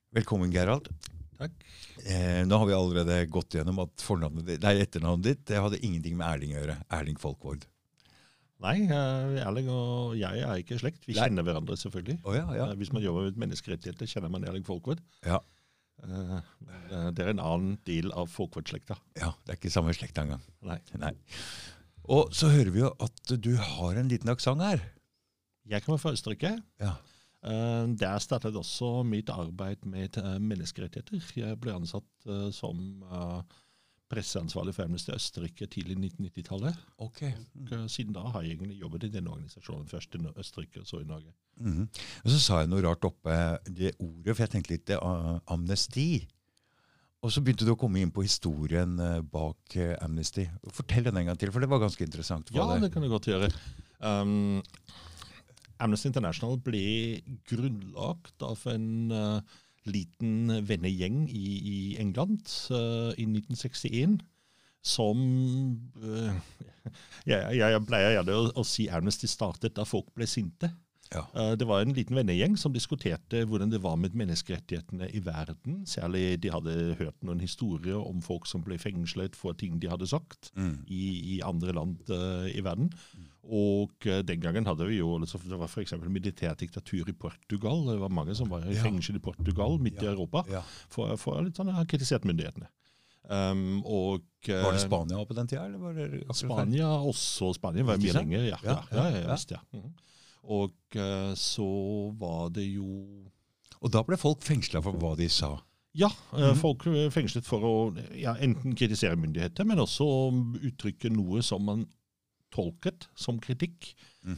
Velkommen, Gerald. Takk. Nå har vi allerede gått gjennom at etternavnet ditt det hadde ingenting med Erling å gjøre. Erling Folkvord. Nei, Erling og jeg er ikke i slekt. Vi kjenner hverandre selvfølgelig. Ja. Hvis man jobber med menneskerettigheter, kjenner man Erling Folkvord. Ja. Det er en annen del av Folkvord-slekta. Ja, det er ikke samme slekt engang. Nei. Og så hører vi jo at du har en liten aksent her. Jeg kommer fra Østerrike. Ja. Der startet også mitt arbeid med menneskerettigheter. Jeg ble ansatt som presseansvarlig for Amnesty Østerrike tidlig 1990-tallet. Ok. Og siden da har jeg egentlig jobbet i denne organisasjonen, først i Østerrike og så i Norge. Og så sa jeg noe rart oppe det ordet, for jeg tenkte litt amnesti. Og så begynte du å komme inn på historien bak Amnesty. Fortell den en gang til, for det var ganske interessant. Ja, det kan jeg godt gjøre. Amnesty International ble grunnlagt av en liten vennegjeng i England i 1961, som jeg pleier gjerne å si Amnesty startet da folk ble sinte. Ja. Det var en liten vennegjeng som diskuterte hvordan det var med menneskerettighetene i verden. Særlig de hadde hørt noen historier om folk som ble fengslet for ting de hadde sagt i andre land i verden. Og den gangen hadde vi jo, det var for eksempel militærdiktatur i Portugal. Det var mange som var i fengsel i Portugal, midt i Europa, for litt sånn kritisert myndighetene. Var det Spania på den tida? Eller var det Spania også. Spania var mye lenger, ja. Og så var det jo... Og da ble folk fengslet for hva de sa? Ja, folk fengslet for å enten kritisere myndigheter, men også uttrykke noe som man tolket som kritikk.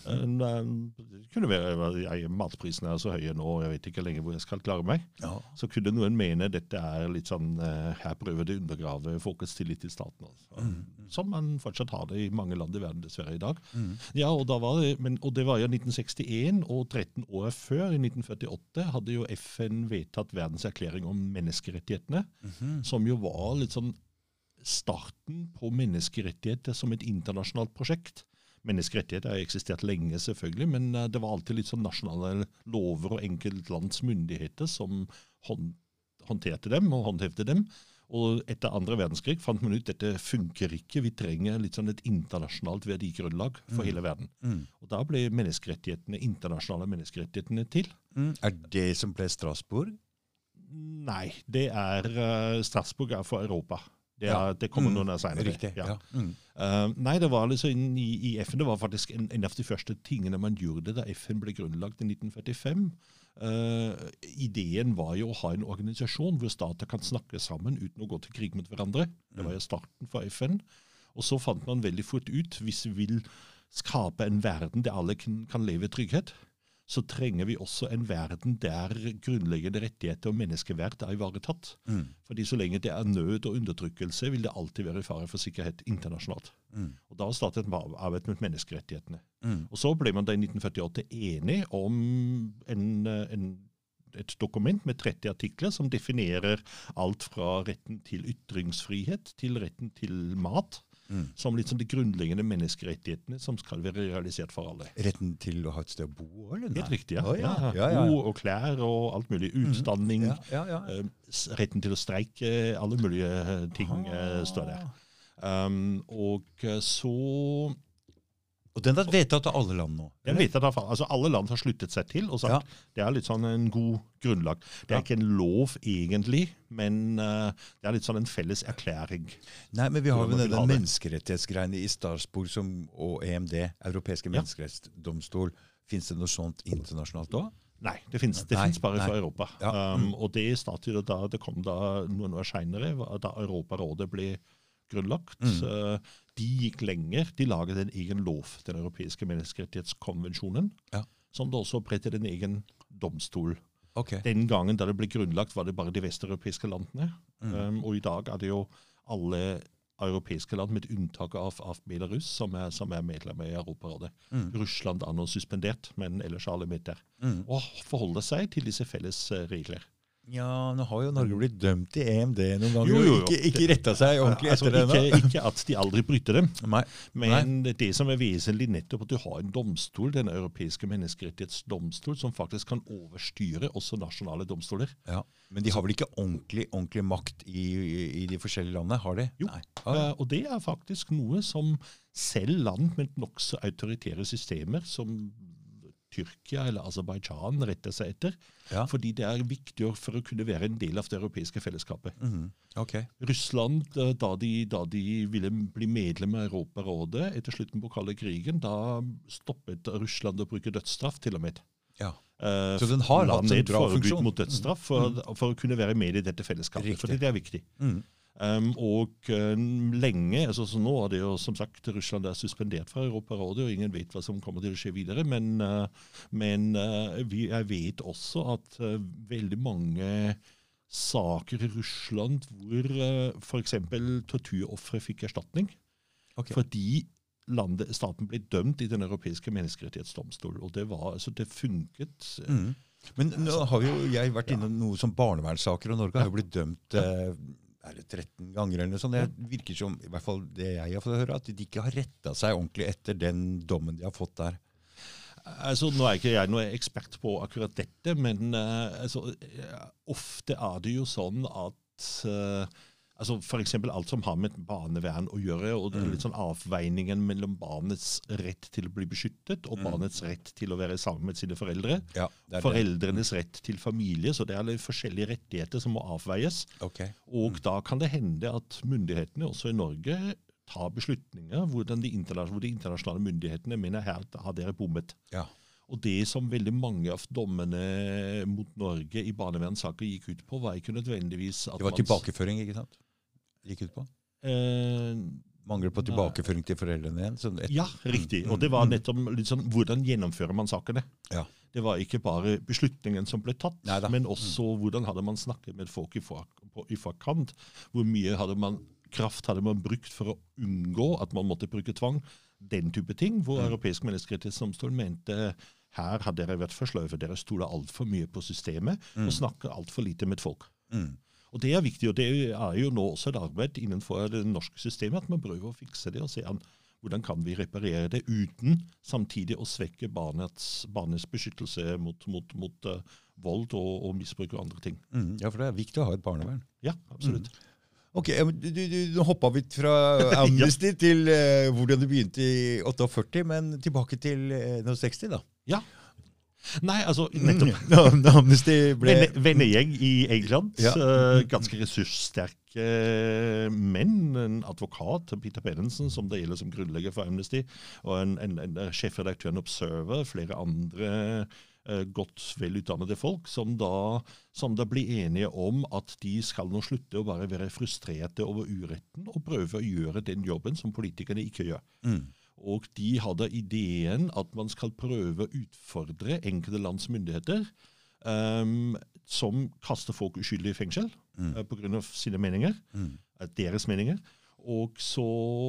Det kunne være matprisene er så høye nå, jeg vet ikke lenger hvor jeg skal klare meg. Ja. Så kunne noen mene dette er litt sånn, her prøver det å undergrave folkets tillit til staten. Altså. Som man fortsatt har det i mange land i verden dessverre i dag. Ja, og det var jo 1961, og 13 år før, i 1948, hadde jo FN vedtatt verdenserklæring om menneskerettighetene, som jo var litt sånn starten på menneskerettigheter som et internasjonalt prosjekt. Menneskerettigheter har eksistert lenge selvfølgelig, men det var alltid litt sånn nasjonale lover og enkeltlands myndigheter som håndterte dem og håndhevde dem. Og etter andre verdenskrig fant man ut at dette funker ikke. Vi trenger litt sånn et internasjonalt verdigrunnlag for hele verden. Og da ble internasjonale menneskerettighetene til. Er det som ble Strasbourg? Nei, det Strasbourg for Europa. Det kommer noen senere. Riktig, ja. Nei, det var liksom i FN, det var faktisk en av de første tingene man gjorde da FN ble grunnlagt i 1945. Ideen var jo å ha en organisasjon hvor stater kan snakke sammen uten å gå til krig mot hverandre. Det var jo starten for FN. Og så fant man veldig fort ut, hvis vi vil skape en verden der alle kan leve i trygghet, så trenger vi også en verden der grunnleggende rettigheter og menneskeverd er ivaretatt. Fordi så lenge det er nød og undertrykkelse, vil det alltid være i fare for sikkerhet internasjonalt. Og da startet man arbeidet med menneskerettighetene. Og så ble man da i 1948 enig om et dokument med 30 artikler som definerer alt fra retten til ytringsfrihet til retten til mat, som litt som de grunnleggende menneskerettighetene som skal være realisert for alle. Retten til å ha et sted å bo, eller? Helt riktig, ja. Bo og klær og alt mulig. Utdanning, retten til å streike, alle mulige ting står der. Og så... Og den har vedtatt av alle land nå? Den vedtatt av alle land har sluttet seg til, og sagt det litt sånn en god grunnlag. Det ikke en lov egentlig, men det litt sånn en felles erklæring. Nei, men vi har jo denne menneskerettighetsgreiene i Strasbourg og EMD, Europeiske menneskerettighetsdomstol. Finnes det noe sånt internasjonalt da? Nei, det finnes bare for Europa. Og det startet da, det kom da noen år senere, da Europarådet ble grunnlagt. De gikk lenger. De laget en egen lov, den europeiske menneskerettighetskonvensjonen, som da også opprettet en egen domstol. Den gangen da det ble grunnlagt, var det bare de vesteuropeiske landene. Og i dag det jo alle europeiske land, med unntak av Belarus, som medlemmer i Europarådet. Russland nå suspendert, men ellers alle med der. Og forholder seg til disse felles regler. Ja, nå har jo Norge blitt dømt i EMD noen ganger, Jo. og ikke rettet seg ordentlig etter det nå. Ikke at de aldri bryter dem, Nei. men det som vesentlig nettopp at du har en domstol, den europeiske menneskerettighetsdomstol, som faktisk kan overstyre også nasjonale domstoler. Ja, men de har vel ikke ordentlig makt i de forskjellige landene, har de? Jo, Nei. og det faktisk noe som selv land med nok så autoritære systemer som Tyrkia eller Aserbajdsjan retter seg etter, fordi det viktig for å kunne være en del av det europeiske fellesskapet. Okay. Russland, da de ville bli medlem av Europarådet etter slutten på kalde krigen, da stoppet Russland å bruke dødsstraff til og med. Ja. Så den har hatt en bra funksjon. Mot dødsstraff for å kunne være med i dette fellesskapet, fordi det viktig. Og lenge, altså så nå det jo som sagt Russland suspendert fra Europarådet, og ingen vet hva som kommer til å skje videre, men jeg vet også at veldig mange saker i Russland hvor for eksempel torturofre fikk erstatning, fordi staten ble dømt i den europeiske menneskerettighetsdomstol, og det funket. Men nå har jo jeg vært inne noe som barnevernssaker, og Norge har jo blitt dømt 13 ganger eller noe sånt. Det virker som, i hvert fall det jeg har fått høre, at de ikke har rettet seg ordentlig etter den dommen de har fått der. Altså, nå ikke jeg noe ekspert på akkurat dette, men ofte det jo sånn at for eksempel alt som har med barnevern å gjøre, og litt sånn avveiningen mellom barnets rett til å bli beskyttet, og barnets rett til å være sammen med sine foreldre. Ja, foreldrenes rett til familie, så det litt forskjellige rettigheter som må avveies. Og da kan det hende at myndighetene, også i Norge, tar beslutninger hvor de internasjonale myndighetene mener her har dere bommet. Ja. Og det som veldig mange av dommene mot Norge i barnevernssaker gikk ut på, var ikke nødvendigvis at det var tilbakeføring, ikke sant? Gikk ut på? Mangler på tilbakeføring til foreldrene igjen? Ja, riktig. Og det var nettopp litt sånn, hvordan gjennomfører man sakene? Ja. Det var ikke bare beslutningen som ble tatt, men også hvordan hadde man snakket med folk i forkant, hvor mye kraft hadde man brukt for å unngå at man måtte bruke tvang, den type ting, hvor Europeisk menneskerettighetsdomstol mente her hadde dere vært for sløve, dere stoler alt for mye på systemet og snakker alt for lite med folk. Og det viktig, og det jo nå også et arbeid innenfor det norske systemet, at man prøver å fikse det og se hvordan kan vi reparere det uten samtidig å svekke barnets beskyttelse mot vold og misbruk og andre ting. Ja, for det viktig å ha et barnevern. Ja, absolutt. Ok, nå hoppet vi fra Amnesty til hvordan det begynte i 48, men tilbake til 60 da. Ja. Nei, altså nettopp Amnesty ble vennegjeng i England, ganske ressurssterke menn, en advokat, Peter Pedersen, som det gjelder som grunnlegger for Amnesty, og en sjefredaktør, en Observer, flere andre godt velutdannede folk, som da blir enige om at de skal nå slutte å bare være frustrerte over uretten, og prøve å gjøre den jobben som politikerne ikke gjør. Og de hadde ideen at man skal prøve å utfordre enkelte lands myndigheter som kaster folk uskyldig i fengsel på grunn av sine meninger, deres meninger, og så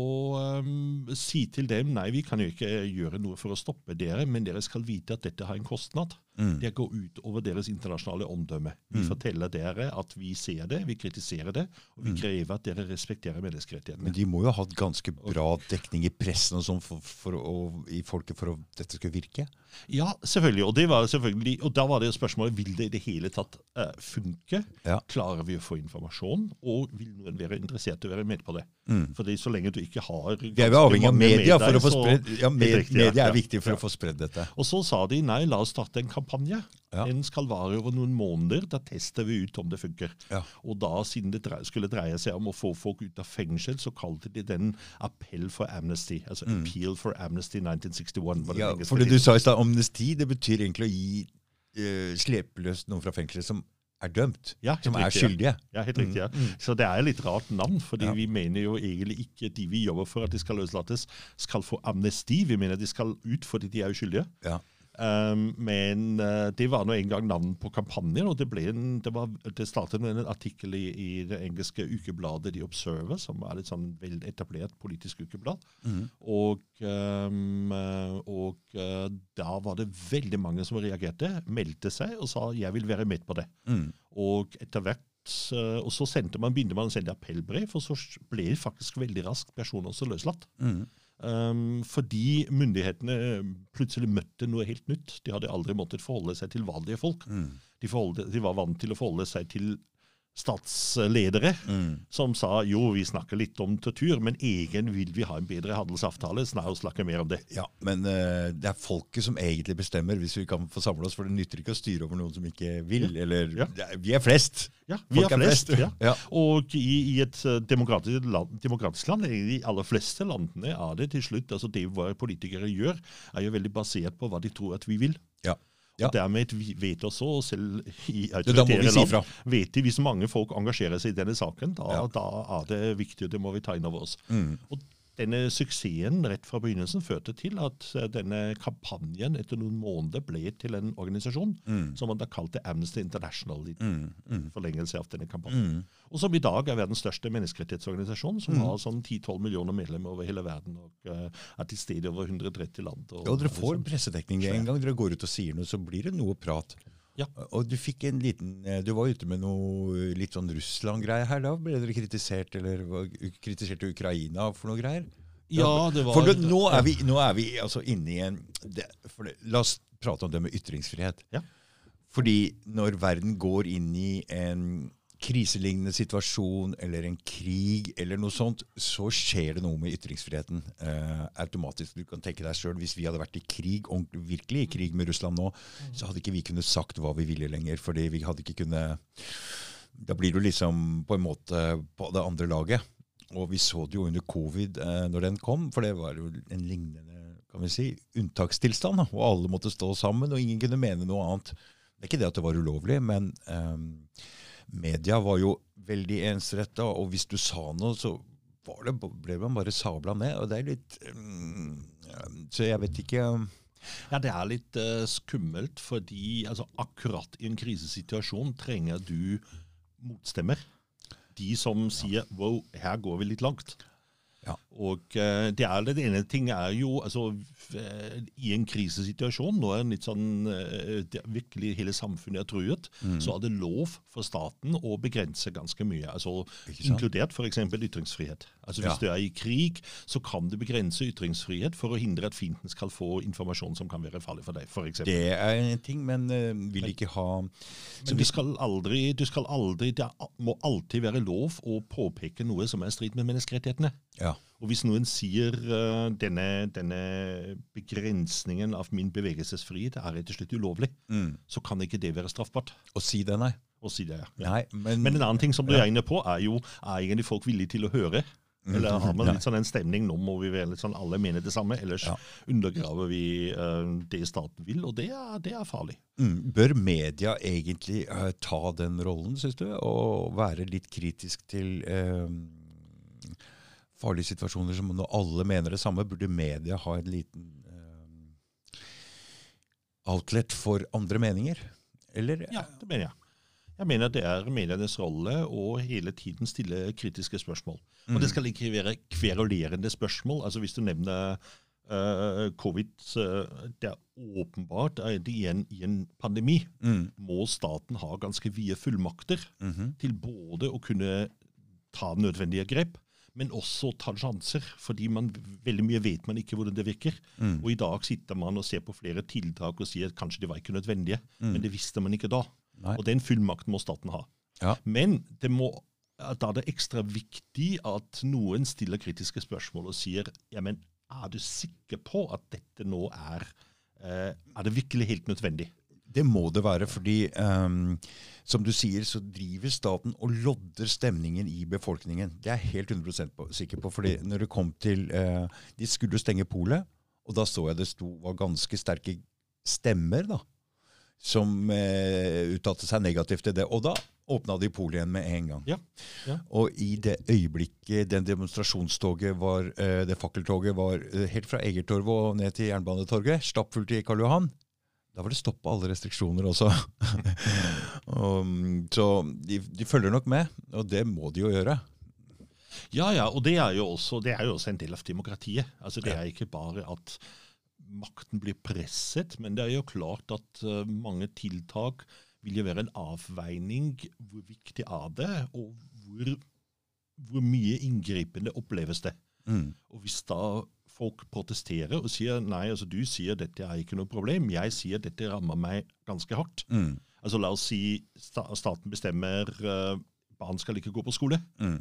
si til dem, nei, vi kan jo ikke gjøre noe for å stoppe dere, men dere skal vite at dette har en kostnad. Det går ut over deres internasjonale omdømme. Vi forteller dere at vi ser det, vi kritiserer det, og vi krever at dere respekterer menneskerettighetene. Men de må jo ha hatt ganske bra dekning i pressen og sånn i folket for at dette skulle virke? Ja, selvfølgelig. Og, det var selvfølgelig, og da var det jo spørsmålet, vil det i det hele tatt funke? Ja. Klarer vi å få informasjon? Og vil noen være interessert i å være med på det? Fordi så lenge du ikke har... Vi er jo avhengig av media for å få spredd. Ja, media viktig for å få spredd dette. Og så sa de, nei, la oss starte en kampanje. Ja. Den skal vare over noen måneder, da tester vi ut om det funker. Ja. Og da, siden det skulle dreie seg om å få folk ut av fengsel, så kalte de den Appell for Amnesty, altså Appeal for Amnesty 1961. Ja, for det du sa i stedet, amnesti, det betyr egentlig å gi slepløst noen fra fengselet som dømt, som riktig, skyldige. Ja, helt riktig, ja. Så det litt rart navn, fordi vi mener jo egentlig ikke de vi jobber for at de skal løslates, skal få amnesti. Vi mener de skal ut fordi de uskyldige. Ja. Men det var nå en gang navn på kampanjen, og det startet med en artikkel i det engelske ukebladet The Observer, som litt sånn veldig etablert politisk ukeblad. Og da var det veldig mange som reagerte, meldte seg og sa, jeg vil være med på det. Og etter hvert, og så begynte man å sende appellbrev, og så ble det faktisk veldig raskt personer også løslatt. Fordi myndighetene plutselig møtte noe helt nytt. De hadde aldri måttet forholde seg til vanlige folk. De var vant til å forholde seg til statsledere som sa, jo, vi snakker litt om tortur, men egentlig vil vi ha en bedre handelsavtale, snart snakke mer om det. Ja, men det er folket som egentlig bestemmer hvis vi kan få samle oss, for det nytter ikke å styre over noen som ikke vil, eller vi er flest. Ja, vi er flest, ja. Ja. Og i et demokratisk land, i de aller fleste landene er det til slutt, altså det hva politikere gjør, er jo veldig basert på hva de tror at vi vil. Ja. Og dermed vet også, selv i autoritære land, vet de, hvis mange folk engasjerer seg i denne saken, da er det viktig, og det må vi ta inn over oss. Og denne suksessen rett fra begynnelsen førte til at denne kampanjen etter noen måneder ble til en organisasjon som man da kalte Amnesty International i forlengelse av denne kampanjen. Og som i dag er verdens største menneskerettighetsorganisasjon, som har sånn 10-12 millioner medlemmer over hele verden, og er til stede over 130 land. Og dere får pressedekning en gang dere går ut og sier noe, så blir det noe prat. Ja. Og du fikk du var ute med noe litt sånn Russland-greie her, da ble dere kritisert, eller kritiserte Ukraina for noe greier? Ja, det var... For nå er vi altså inne i la oss prate om det med ytringsfrihet. Ja. Fordi når verden går inn i en kriselignende situasjon, eller en krig, eller noe sånt, så skjer det noe med ytringsfriheten automatisk. Du kan tenke deg selv, hvis vi hadde vært i krig, virkelig i krig med Russland nå, så hadde ikke vi kunnet sagt hva vi ville lenger, fordi vi hadde ikke kunnet... Da blir du liksom på en måte på det andre laget. Og vi så det jo under covid når den kom, for det var jo en lignende, kan vi si, unntakstilstand, da, og alle måtte stå sammen, og ingen kunne mene noe annet. Det er ikke det at det var ulovlig, men... media var jo veldig ensrettet, og hvis du sa noe, så ble man bare sabla ned, og det er litt... så jeg vet ikke... Ja, det er litt skummelt, fordi altså, akkurat i en krisesituasjon trenger du motstemmer. De som sier, wow, her går vi litt langt. Ja. Og det ene ting er jo, altså, i en krisesituasjon, nå er litt sånn, virkelig hele samfunnet er truet, så er det lov for staten å begrense ganske mye, altså inkludert for eksempel ytringsfrihet. Altså hvis du er i krig, så kan du begrense ytringsfrihet for å hindre at fienden skal få informasjon som kan være farlig for deg, for eksempel. Det er en ting, men vil ikke ha... Men du skal aldri, det må alltid være lov å påpeke noe som er i strid med menneskerettighetene. Ja. Og hvis noen sier denne begrensningen av min bevegelsesfrihet er rett og slett ulovlig, så kan ikke det være straffbart. Å si det, nei. Å si det, ja. Nei, men en annen ting som du er inne på, er egentlig folk villige til å høre. Eller har man litt sånn en stemning, nå må vi være litt sånn, alle mener det samme, ellers undergraver vi det staten vil, og det er farlig. Bør media egentlig ta den rollen, synes du, og være litt kritisk til... farlige situasjoner som når alle mener det samme, burde media ha en liten outlet for andre meninger? Eller? Ja, det mener jeg. Jeg mener det er mediernes rolle å hele tiden stille kritiske spørsmål. Og det skal ikke være kverulerende spørsmål. Altså hvis du nevner covid, det er åpenbart at i en pandemi må staten ha ganske vide fullmakter til både å kunne ta nødvendige grep, men også ta sjanser, fordi veldig mye vet man ikke hvordan det virker. Og i dag sitter man og ser på flere tiltak og sier at kanskje det var ikke nødvendige, men det visste man ikke da. Nei. Og den fullmakten må staten ha. Ja. Men da er det ekstra viktig at noen stiller kritiske spørsmål og sier, ja, men er du sikker på at dette nå er det virkelig helt nødvendig? Det må det være, fordi som du sier, så driver staten og lodder stemningen i befolkningen. Det er jeg helt 100% sikker på, fordi når det kom til, de skulle stenge polet, og da så jeg det var ganske sterke stemmer da, som uttalte seg negativt til det, og da åpnet de polet igjen med en gang. Ja. Ja. Og i det øyeblikket den demonstrasjonstoget det fakkeltoget var helt fra Egertorvet og ned til Jernbanetorget, stappfullt i Karl Johan, da var det stopp på alle restriksjoner også. Så de følger nok med, og det må de jo gjøre. Ja, og det er jo også en del av demokratiet. Altså det er ikke bare at makten blir presset, men det er jo klart at mange tiltak vil jo være en avveining hvor viktig det, og hvor mye inngripende oppleves det. Og hvis da folk protesterer og sier, nei, altså du sier dette ikke noe problem, jeg sier dette rammer meg ganske hardt. Altså la oss si staten bestemmer barn skal ikke gå på skole.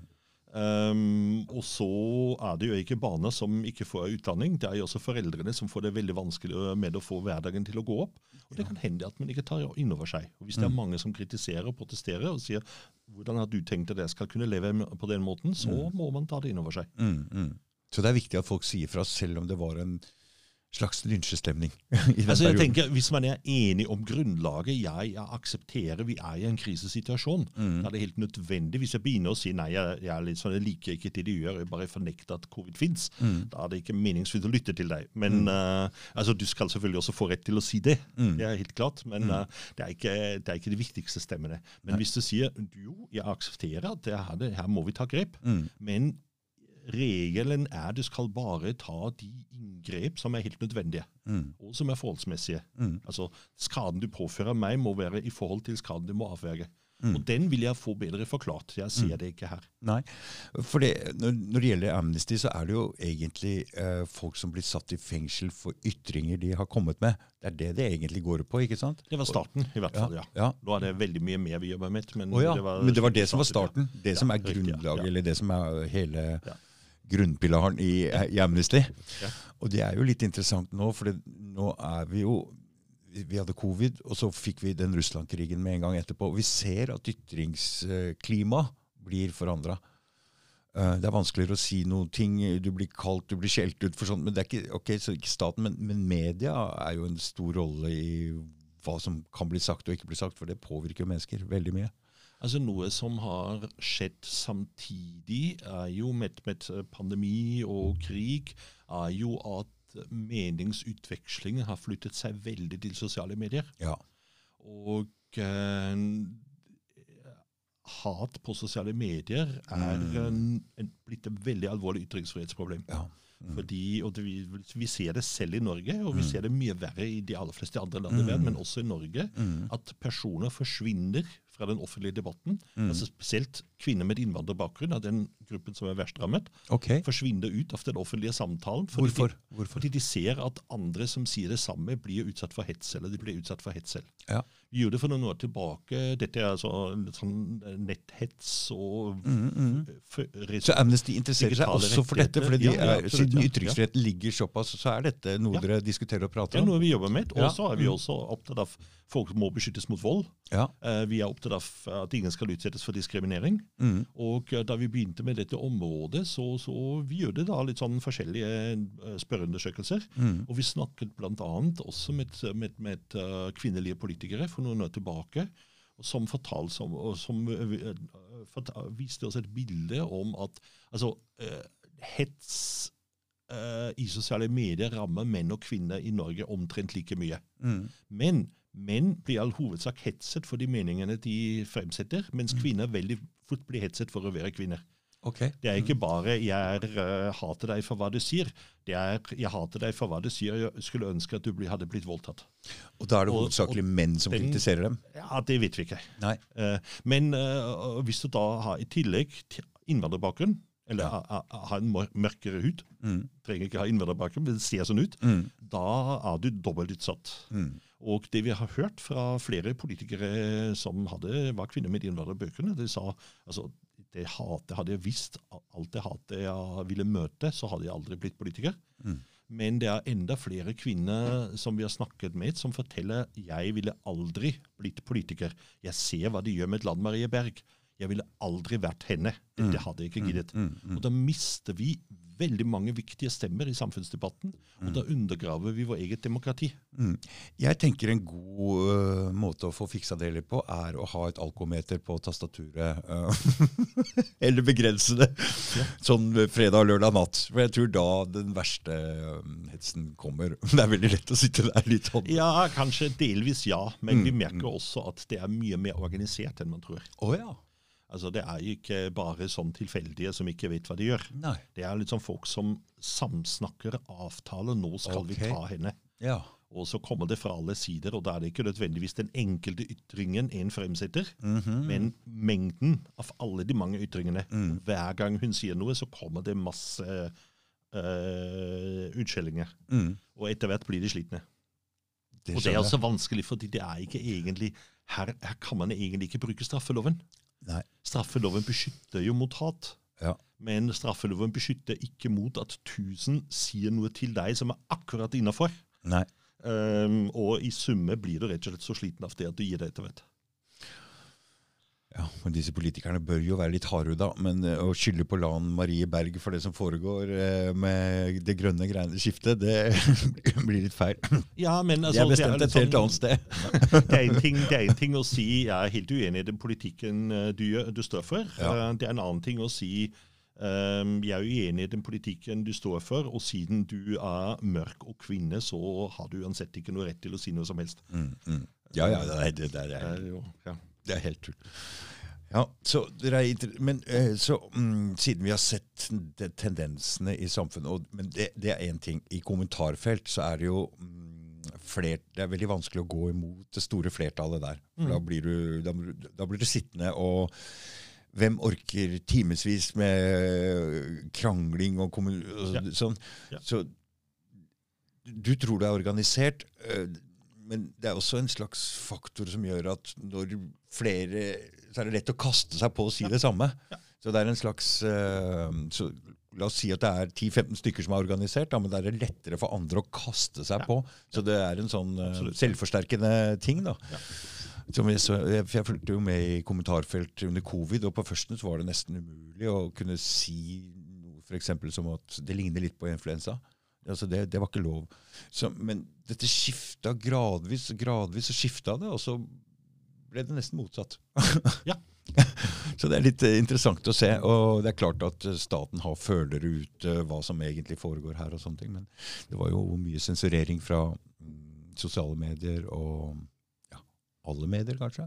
Og så det jo ikke barna som ikke får utdanning, det jo også foreldrene som får det veldig vanskelig med å få hverdagen til å gå opp. Og det kan hende at man ikke tar inn over seg. Og hvis det mange som kritiserer og protesterer og sier, hvordan har du tenkt at jeg skal kunne leve på den måten, så må man ta det inn over seg. Så det viktig at folk sier fra selv om det var en slags lynsjestemning i den altså jeg perioden. tenker, hvis man enig om grunnlaget, jeg aksepterer, vi i en krisesituasjon, da det helt nødvendig. Hvis jeg begynner å si, nei, jeg liker ikke det de gjør, jeg bare fornekter at covid finnes, da det ikke meningsfullt å lytte til deg. Men altså, du skal selvfølgelig også få rett til å si det, det helt klart, men det ikke de viktigste stemmene. Men hvis du sier, jo, jeg aksepterer at her må vi ta grep, men regelen du skal bare ta de inngrep som helt nødvendige, og som forholdsmessige. Altså, skaden du påfører meg må være i forhold til skaden du må avverge. Og den vil jeg få bedre forklart. Jeg ser det ikke her. Nei, for når det gjelder Amnesty, så det jo egentlig folk som blir satt i fengsel for ytringer de har kommet med. Det det egentlig går på, ikke sant? Det var starten, i hvert fall, ja. Nå det veldig mye mer vi jobber med. Men det var det som var starten. Det som grunnlaget, eller det som hele grunnpilaren i Amnesty. Og det jo litt interessant nå, for nå vi jo vi hadde covid, og så fikk vi den Russland-krigen med en gang etterpå. Vi ser at ytringsklima blir forandret. Det vanskeligere å si noen ting, du blir kalt, du blir skjelt ut for sånt, men det ikke, ok, så ikke staten, men media jo en stor rolle i hva som kan bli sagt og ikke bli sagt, for det påvirker mennesker veldig mye. Altså noe som har skjedd samtidig jo med pandemi og krig, jo at meningsutvekslingen har flyttet seg veldig til sosiale medier. Ja. Og hat på sosiale medier blitt et veldig alvorlig ytringsfrihetsproblem. Ja. Fordi, og vi ser det selv i Norge, og vi ser det mye verre i de aller fleste andre land i verden, men også i Norge, at personer forsvinner fra den offentlige debatten, altså spesielt kvinner med innvandrerbakgrunn, den gruppen som verst rammet, forsvinner ut av den offentlige samtalen. Hvorfor? Fordi de ser at andre som sier det samme blir utsatt for hets, eller de blir utsatt for hets selv. Ja. Vi gjorde det for noen år tilbake, dette altså sånn netthets og... Så Amnesty interesserer seg også for dette, fordi siden ytringsfriheten ligger såpass, så dette noe dere diskuterer og prater om? Ja, noe vi jobber med, og så vi også opptatt av folk må beskyttes mot vold. Ja. Vi opptatt av at ingen skal utsettes for diskriminering. Og da vi begynte med dette området, så vi gjør det da litt sånn forskjellige spørreundersøkelser. Og vi snakket blant annet også med kvinnelige politikere for noen år tilbake, som fortalte som viste oss et bilde om at altså, hets i sosiale medier rammer menn og kvinner i Norge omtrent like mye. Men menn blir i all hovedsak hetset for de meningene de fremsetter, mens kvinner veldig fort blir hetset for å være kvinner. Det ikke bare jeg hater deg for hva du sier, det jeg hater deg for hva du sier, jeg skulle ønske at du hadde blitt voldtatt. Og da det hovedsakelig menn som kritiserer dem? Ja, det vet vi ikke. Nei. Men hvis du da har i tillegg innvandrerbakgrunn, eller har en mørkere hud, trenger ikke ha innvandrerbakgrunn, men det ser sånn ut, da du dobbelt utsatt. Og det vi har hørt fra flere politikere som var kvinner med innvandrerbakgrunn, de sa, altså, det hatet hadde jeg visst, alt det hatet jeg ville møte, så hadde jeg aldri blitt politiker. Men det enda flere kvinner som vi har snakket med, som forteller, jeg ville aldri blitt politiker. Jeg ser hva de gjør med Lan Marie Berg. Jeg ville aldri vært henne. Det hadde jeg ikke giddet. Og da mister vi veldig mange viktige stemmer i samfunnsdebatten, og da undergraver vi vår eget demokrati. Jeg tenker en god måte å få fiksa det litt på å ha et alkometer på tastaturet, eller begrense det, sånn fredag og lørdag natt. For jeg tror da den verste hetsen kommer. Det veldig lett å sitte der litt sånn. Ja, kanskje delvis ja, men vi merker også at det mye mer organisert enn man tror. Ja. Altså, det ikke bare sånn tilfeldige som ikke vet hva de gjør. Nei. Det litt sånn folk som samsnakker avtaler, nå skal vi ta henne. Ja. og så kommer det fra alle sider, og da er det ikke nødvendigvis den enkelte ytringen en fremsetter, men mengden av alle de mange ytringene. Hver gang hun sier noe, så kommer det masse utskjellinger. Og etter hvert blir de slitne. Og det er altså vanskelig, fordi det er ikke egentlig, her kan man egentlig ikke bruke straffeloven. Nei. Straffeloven beskytter jo mot hat. Ja. Men straffeloven beskytter ikke mot at 1000 sier noe til deg som akkurat innenfor. Nei. Og i summe blir du rett og slett så sliten av det at du gir det etter hvert. Ja, men disse politikerne bør jo være litt harde da, men å skylde på Lan Marie Berg for det som foregår med det grønne skiftet, det blir litt feil. Ja, men altså, jeg har bestemt et helt annet sted. Det er en ting å si, jeg er helt uenig i den politikken du står for. Ja. Det er en annen ting å si, jeg er uenig i den politikken du står for, og siden du er mørk og kvinne, så har du uansett ikke noe rett til å si noe som helst. Ja, det er jo... Ja. Det er helt tull. Ja, men siden vi har sett tendensene i samfunnet, men det er en ting. I kommentarfelt så er det jo det er veldig vanskelig å gå imot det store flertallet der. For da blir du sittende, og hvem orker timesvis med krangling og sånn? Ja. Så du tror det er organisert, men det er også en slags faktor som gjør at når flere, så er det lett å kaste seg på å si det samme. Ja. Så det er en slags, la oss si at det er 10-15 stykker som er organisert, men det er lettere for andre å kaste seg på. Så det er en sånn selvforsterkende ting da. Ja. Jeg fulgte jo med i kommentarfelt under covid, og på førsten så var det nesten umulig å kunne si noe, for eksempel som at det ligner litt på influensa. Altså det var ikke lov. Men dette skiftet gradvis så skiftet det, og så ble det nesten motsatt. Ja. Så det er litt interessant å se, og det er klart at staten har føler ut hva som egentlig foregår her og sånne ting, men det var jo mye sensurering fra sosiale medier og alle medier kanskje.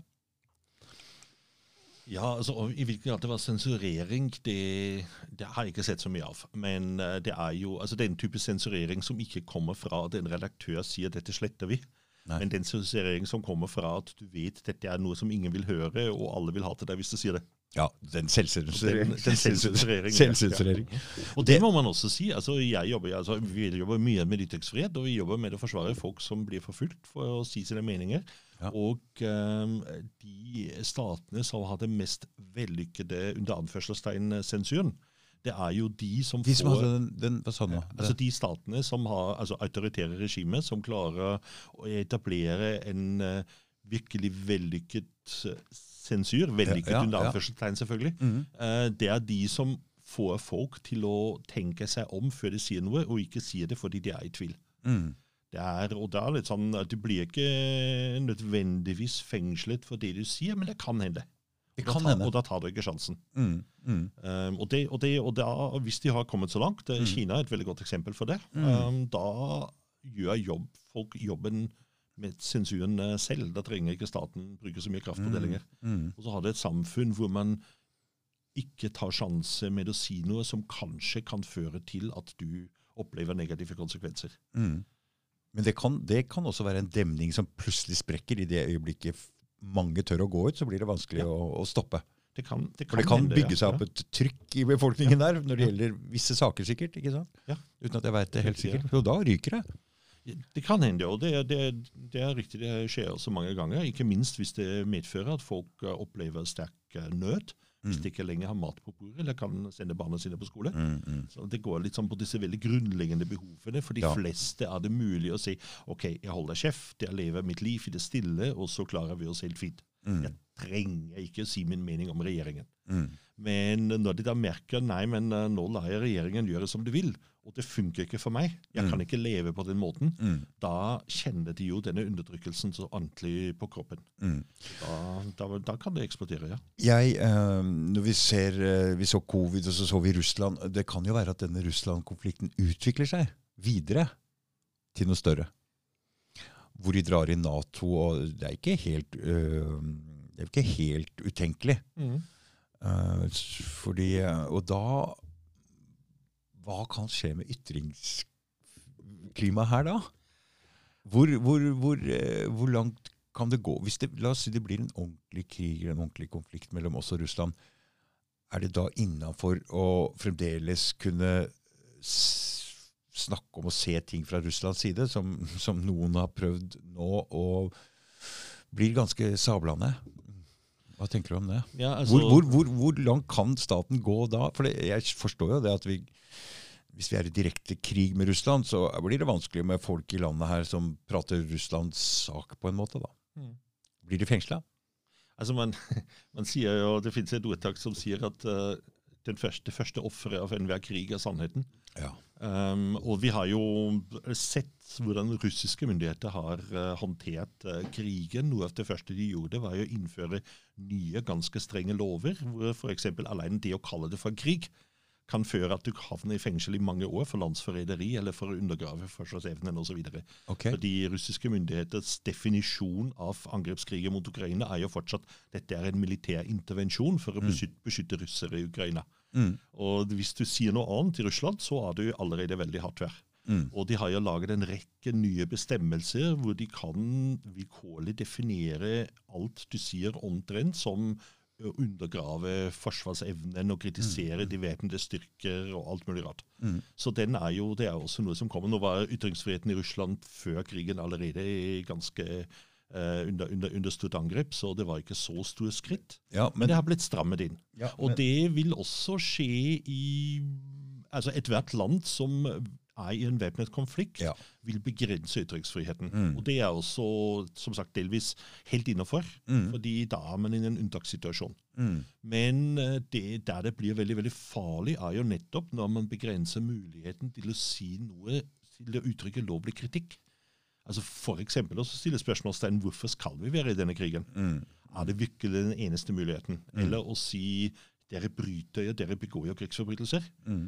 Ja, altså i hvilken grad det var sensurering, det har jeg ikke sett så mye av. Men det er jo altså den type sensurering som ikke kommer fra at en redaktør sier dette sletter vi. Nei. Men den sensurering som kommer fra at du vet dette er noe som ingen vil høre, og alle vil ha til deg hvis du sier det. Ja, den selvsensurering. Selvsensurering. Ja. Og det må man også si. Altså, vi jobber mye med ytringsfrihet, og vi jobber med å forsvare folk som blir forfulgt for å si sine meninger. Ja. Og de statene som har det mest vellykkede under anførselstegn sensuren, det er jo de som får... Hva sa du nå? Altså de statene som har autoritære regimer, som klarer å etablere en virkelig vellykket sensur, vellykket under anførselstegn selvfølgelig. Det er de som får folk til å tenke seg om før de sier noe, og ikke sier det fordi de er i tvil. Det er litt sånn at du blir ikke nødvendigvis fengslet for det du sier, men det kan hende. Og da tar du ikke sjansen. Og hvis de har kommet så langt, Kina er et veldig godt eksempel for det, da gjør folk jobben med sensuren selv. Da trenger ikke staten bruke så mye kraft på det lenger. Og så har det et samfunn hvor man ikke tar sjanse med å si noe som kanskje kan føre til at du opplever negative konsekvenser. Men det kan også være en demning som plutselig sprekker i det øyeblikket mange tør å gå ut, så blir det vanskelig å stoppe. For det kan bygge seg opp et trykk i befolkningen der, når det gjelder visse saker sikkert, ikke sant? Ja. Uten at jeg vet det helt sikkert. Og da ryker det. Det kan hende, og det er riktig, det skjer også mange ganger, ikke minst hvis det medfører at folk opplever sterk nød, hvis de ikke lenger har mat på bordet, eller kan sende barna sine på skole. Så det går litt sånn på disse veldig grunnleggende behovene. For de fleste er det mulig å si, ok, jeg holder kjeft, jeg lever mitt liv i det stille, og så klarer vi oss helt fint. Jeg trenger ikke å si min mening om regjeringen. Men når de da merker, nei, men nå lar jeg regjeringen gjøre som de vil, og det funker ikke for meg, jeg kan ikke leve på den måten, da kjenner de jo denne undertrykkelsen så ordentlig på kroppen. Da kan det eksplodere, ja. Når vi så covid, og så vi Russland, det kan jo være at denne Russland-konflikten utvikler seg videre til noe større. Hvor de drar i NATO, og det er ikke helt utenkelig. Og da hva kan skje med ytringsklimaet her da? Hvor langt kan det gå? Hvis la oss si det blir en ordentlig krig eller en ordentlig konflikt mellom oss og Russland, det da innenfor å fremdeles kunne snakke om å se ting fra Russlands side, som noen har prøvd nå, og blir ganske sablende? Hva tenker du om det? Ja, altså, hvor langt kan staten gå da? For jeg forstår jo det at hvis vi er i direkte krig med Russland, så blir det vanskelig med folk i landet her som prater Russlands sak på en måte da. Blir de fengslet? Altså man sier jo, det finnes et ordtak som sier at det første offeret av enhver krig sannheten. Ja. Og vi har jo sett hvordan russiske myndigheter har håndtert krigen. Noe av det første de gjorde var å innføre nye, ganske strenge lover, hvor for eksempel alene det å kalle det for krig kan føre at du havner i fengsel i mange år for landsforræderi eller for å undergrave forsvarsevnen og så videre. Okay. Fordi russiske myndigheters definisjon av angrepskrigen mot Ukraina jo fortsatt dette en militær intervensjon for å beskytte russere i Ukraina. Og hvis du sier noe annet i Russland, så du allerede veldig hardt vær. Og de har jo laget en rekke nye bestemmelser hvor de kan vilkårlig definere alt du sier omtrent som undergrave forsvarsevnen og kritisere de væpnede styrker og alt mulig rart. Så det er også noe som kommer. Nå var ytringsfriheten i Russland før krigen allerede ganske under stort angrep, så det var ikke så store skritt. Ja, men det har blitt strammet inn. Ja, og det vil også skje i et hvert land som i en væpnet konflikt, vil begrense ytringsfriheten. Og det også, som sagt, delvis helt innenfor, fordi da man i en unntakssituasjon. Men der det blir veldig, veldig farlig jo nettopp når man begrenser muligheten til å si noe, til å uttrykke lovlig kritikk. Altså for eksempel også stille spørsmålstegn, hvorfor skal vi være i denne krigen? Det virkelig den eneste muligheten? Eller å si dere bryter, dere begår jo krigsforbrytelser.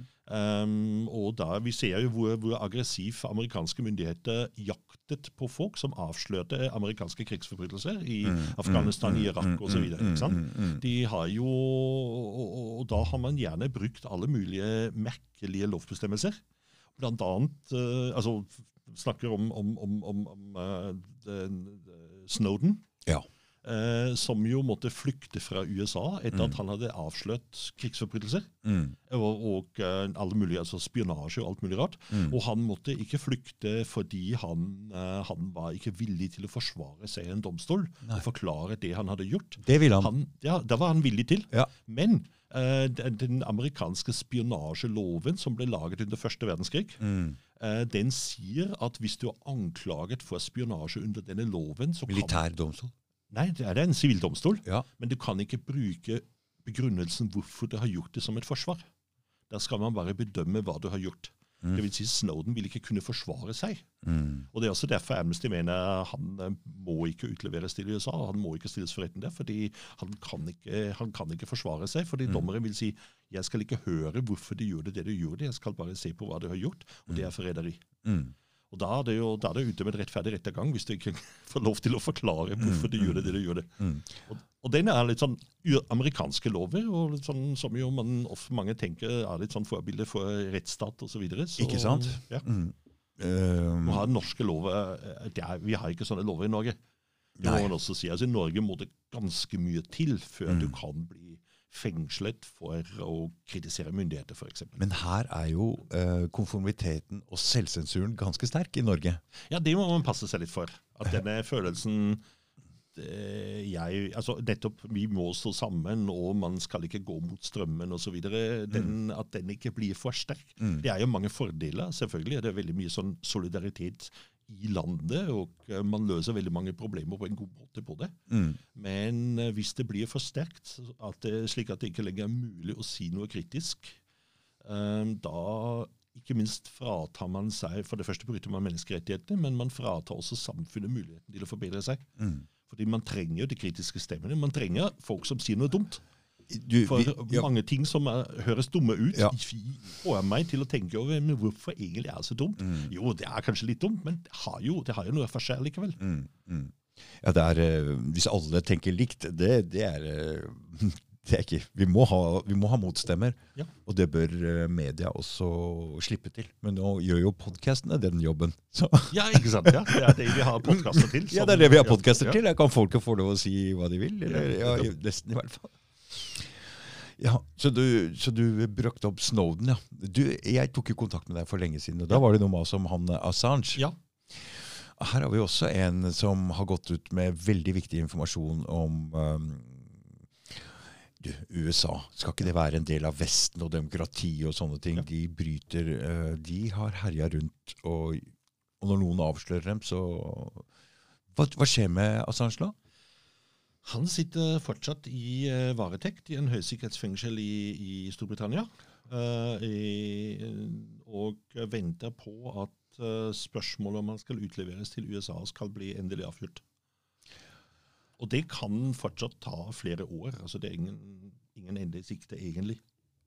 Og da vi ser jo hvor aggressiv amerikanske myndigheter jaktet på folk som avslørte amerikanske krigsforbrytelser i Afghanistan, Irak og så videre. De har jo, og da har man gjerne brukt alle mulige merkelige lovbestemmelser. Blant annet, snakker om Snowden. Ja. Som jo måtte flykte fra USA etter at han hadde avslørt krigsforbrytelser og alle mulige, spionasje og alt mulig rart. Og han måtte ikke flykte fordi han var ikke villig til å forsvare seg i en domstol og forklare det han hadde gjort. Det ville han. Det var han villig til. Ja. Men den amerikanske spionasjeloven som ble laget under første verdenskrig, den sier at hvis du anklaget for spionasje under denne loven, så militær domstol? Nei, det en sivil domstol, men du kan ikke bruke begrunnelsen hvorfor du har gjort det som et forsvar. Der skal man bare bedømme hva du har gjort. Det vil si Snowden vil ikke kunne forsvare seg. Og det også derfor Amnesty mener han må ikke utleveres til USA, han må ikke stilles for retten der, fordi han kan ikke forsvare seg, fordi dommeren vil si, jeg skal ikke høre hvorfor du gjorde det du gjorde, jeg skal bare se på hva du har gjort, og det forræderi. Og da det ute med rettferdig rettergang hvis du ikke får lov til å forklare hvorfor du gjorde det du gjorde. Og den litt sånn amerikanske lover, og litt sånn, som jo mange tenker litt sånn forbilde for rettsstat og så videre. Så, ikke sant? Ja. Nå har norske lover, vi har ikke sånne lover i Norge. Det må man også si. I Norge må det ganske mye til før du kan bli fengslet for å kritisere myndigheter, for eksempel. Men her jo konformiteten og selvsensuren ganske sterk i Norge. Ja, det må man passe seg litt for. At denne følelsen nettopp vi må stå sammen, og man skal ikke gå mot strømmen og så videre, at den ikke blir for sterk. Det jo mange fordeler, selvfølgelig. Det veldig mye sånn solidaritet i landet, og man løser veldig mange problemer på en god måte på det. Men hvis det blir for sterkt, slik at det ikke lenger mulig å si noe kritisk, da ikke minst fratar man seg, for det første bryter man menneskerettighetene, men man fratar også samfunnet muligheten til å forbedre seg. Fordi man trenger jo de kritiske stemmene, man trenger folk som sier noe dumt. Mange ting som høres dumme ut, får meg til å tenke over, men hvorfor egentlig det så dumt? Jo, det kanskje litt dumt, men det har jo noe for seg likevel. Ja, hvis alle tenker likt, det Det er ikke. Vi må ha motstemmer, Ja. og det bør media også slippe til. Men nå gjør jo podcastene den jobben. Så. Ja, ikke sant? Ja, det er det vi har podcaster til. Ja, det er det vi har podcaster til. Der kan folk få lov å si hva de vil. Eller, ja, nesten i hvert fall. Ja, så du brakte opp Snowden, ja. Jeg tok jo kontakt med deg for lenge siden, og da var det noe mas om han Assange. Ja. Her har vi også en som har gått ut med veldig viktig informasjon om USA. Skal ikke det være en del av Vesten og demokrati og sånne ting? Ja. De har herjet rundt, og når noen avslører dem, så... Hva skjer med Assange da? Han sitter fortsatt i varetekt i en høysikkerhetsfengsel i Storbritannia, og venter på at spørsmålet om han skal utleveres til USA skal bli endelig avgjort. Og det kan fortsatt ta flere år, altså det er ingen endelig sikte egentlig.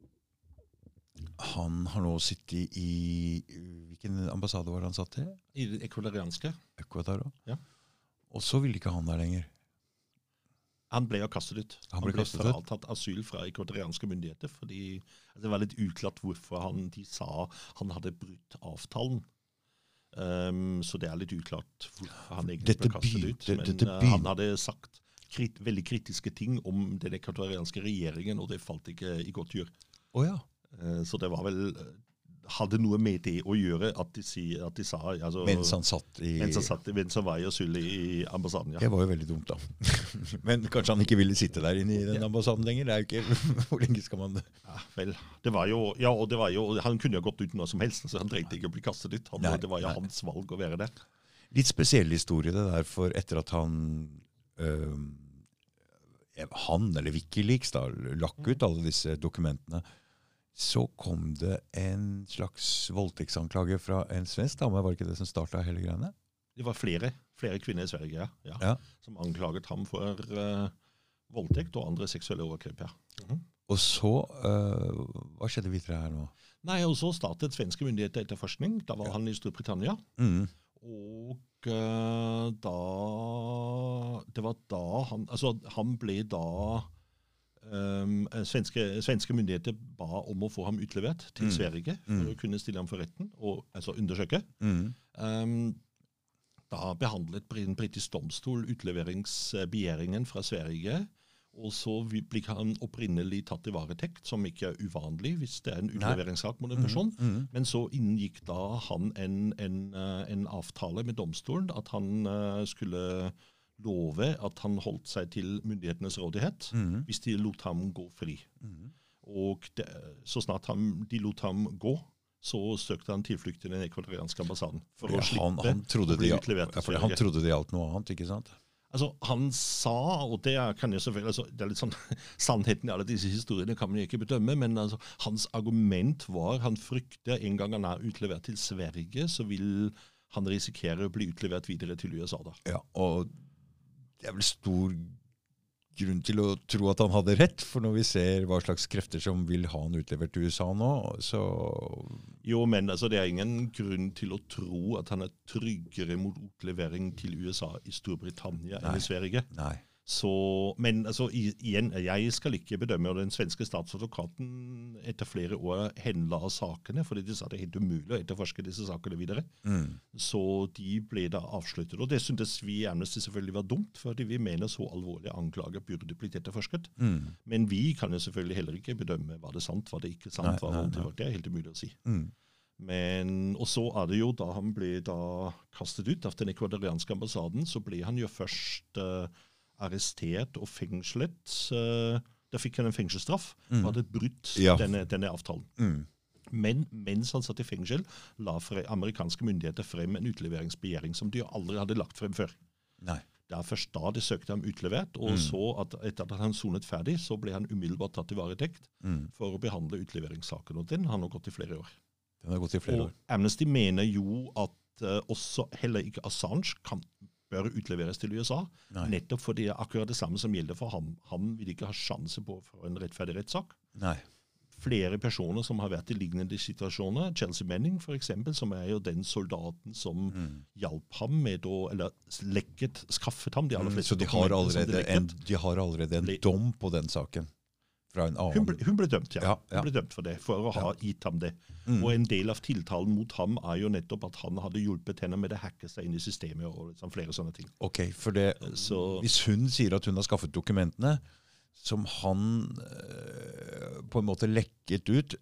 Han har nå sittet i... Hvilken ambassade var han satt til? I det ekvadorianske. Ecuador, ja. Og så ville ikke han der lenger. Han ble jo kastet ut. Han ble fratatt asyl fra ekvadorianske myndigheter, fordi det var litt uklart hvorfor de sa han hadde brutt avtalen. Så det er litt uklart hvorfor han egentlig ble kastet ut. Men han hadde sagt veldig kritiske ting om den ekvadorianske regjeringen, og det falt ikke i godt gjør. Ja. Så det var vel... hadde noe med det å gjøre at de sa altså, mens han var i asyl i ambassaden, ja. Det var jo veldig dumt da. Men kanskje han ikke ville sitte der inne i den ambassaden lenger. Det er jo ikke, hvor lenge skal man det? Ja, vel, det var jo, han kunne jo gått ut noe som helst, så han trengte ikke å bli kastet ut. Det var jo hans valg å være der. Litt spesiell historie det der, for etter at han eller Wikileaks da, lakk ut alle disse dokumentene, så kom det en slags voldtektsanklage fra en svensk dame, var det ikke det som startet hele greiene? Det var flere kvinner i Sverige, ja. Som anklaget ham for voldtekt og andre seksuelle overgrep, ja. Og så, hva skjedde videre her nå? Nei, og så startet svenske myndigheter etterforskning. Da var han i Storbritannia. Og det var da han ble da svenske myndigheter ba om å få ham utlevert til Sverige for å kunne stille ham for retten, og altså undersøke. Da behandlet en britisk domstol utleveringsbegjæringen fra Sverige, og så ble han opprinnelig tatt i varetekt, som ikke er uvanlig hvis det er en utleveringssak mot en person. Men så inngikk da han en avtale med domstolen at han skulle love at han holdt seg til myndighetenes rådighet hvis de lot ham gå fri. Og så snart de lot ham gå, så søkte han tilflukt til den ekvadorianske ambassaden for å slippe å bli utlevert til Sverige. Han trodde det gjaldt noe annet, ikke sant? Altså, han sa, og det kan jo selvfølgelig, altså, det er litt sånn, sannheten i alle disse historiene kan man ikke bedømme, men altså, hans argument var, han frykter en gang han er utlevert til Sverige, så vil han risikere å bli utlevert videre til USA da. Ja, og det er vel stor grunn til å tro at han hadde rett, for når vi ser hva slags krefter som vil ha han utlevert til USA nå, så... Jo, men altså, det er ingen grunn til å tro at han er tryggere mot utlevering til USA i Storbritannia enn i Sverige. Nei. Så, men altså, igjen, jeg skal ikke bedømme, og den svenske statsadvokaten etter flere år henla av sakene, fordi de sa det er helt umulig å etterforske disse sakene videre. Så de ble da avsluttet, og det syntes vi i Amnesty selvfølgelig var dumt, fordi vi mener så alvorlige anklager burde blitt etterforsket. Men vi kan jo selvfølgelig heller ikke bedømme hva det er sant, hva det ikke er sant, det er helt umulig å si. Men, og så er det jo, da han ble da kastet ut av den ekvadorianske ambassaden, så ble han jo først... arrestert og fengslet. Da fikk han en fengselsstraff og hadde brutt denne avtalen. Men mens han satt i fengsel, la amerikanske myndigheter frem en utleveringsbegjæring som de aldri hadde lagt frem før. Nei. Det er først da de søkte ham utlevert, og så etter at han sonet ferdig, så ble han umiddelbart tatt i varetekt for å behandle utleveringssaken, og den har nå gått i flere år. Den har gått i flere år. Og Amnesty mener jo at også heller ikke Assange bør utleveres til USA, nettopp fordi det er akkurat det samme som gjelder for ham. Han vil ikke ha sjanse på for en rettferdig rettssak. Nei. Flere personer som har vært i lignende situasjoner, Chelsea Manning for eksempel, som er jo den soldaten som hjalp ham med å, eller skaffet ham de aller fleste så de har allerede en dom på den saken? fra en annen. Hun ble dømt, ja. Ja, ja. Hun ble dømt for det, for å ha gitt ham det. Mm. Og en del av tiltalen mot ham jo nettopp at han hadde hjulpet henne med å hacke seg inn i systemet og liksom flere sånne ting. Ok, for det, hvis hun sier at hun har skaffet dokumentene, som han på en måte lekket ut,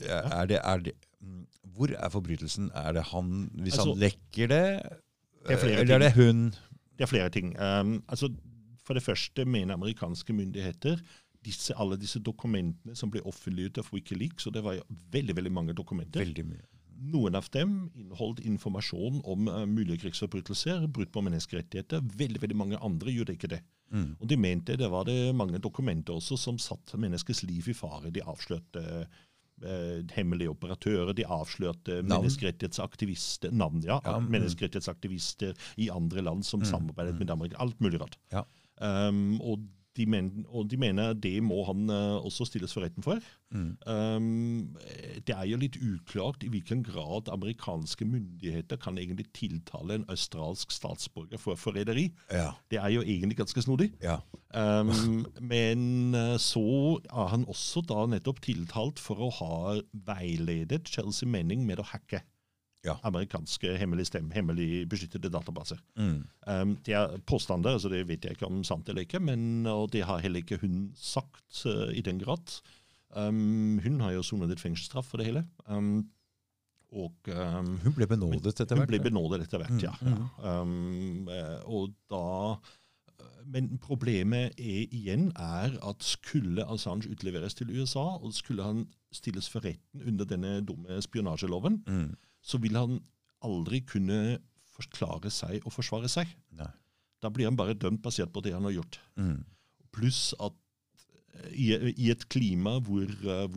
hvor forbrytelsen? Det han, hvis han lekker det, eller det hun? Det flere ting. For det første mener amerikanske myndigheter alle disse dokumentene som ble offentliggjort av Wikileaks, og det var veldig, veldig mange dokumenter. Veldig mye. Noen av dem inneholdt informasjon om mulige krigsforbrytelser, brudd på menneskerettigheter. Veldig, veldig mange andre gjorde ikke det. Mm. Og de mente det var det mange dokumenter også som satt menneskers liv i fare. De avslørte hemmelige operatører, de avslørte menneskerettighetsaktivister, menneskerettighetsaktivister i andre land som samarbeidet med Danmark. Alt mulig rart. Ja. Og de mener det må han også stilles for retten for. Det jo litt uklart i hvilken grad amerikanske myndigheter kan egentlig tiltale en australsk statsborger for forræderi. Ja. Det jo egentlig ganske snodig. Ja. Men så han også da nettopp tiltalt for å ha veiledet Chelsea Manning med å hacke amerikanske hemmelig beskyttede databaser. Det påstander, altså det vet jeg ikke om sant eller ikke, og det har heller ikke hun sagt i den grad. Hun har jo sonet et fengselsstraff for det hele. Og hun ble benådet etter hvert? Hun ble benådet etter hvert, ja. Og da... Men problemet igjen at skulle Assange utleveres til USA, og skulle han stilles for retten under denne dumme spionasjeloven, så vil han aldri kunne forklare seg og forsvare seg. Nei. Da blir han bare dømt basert på det han har gjort. Pluss at i et klima hvor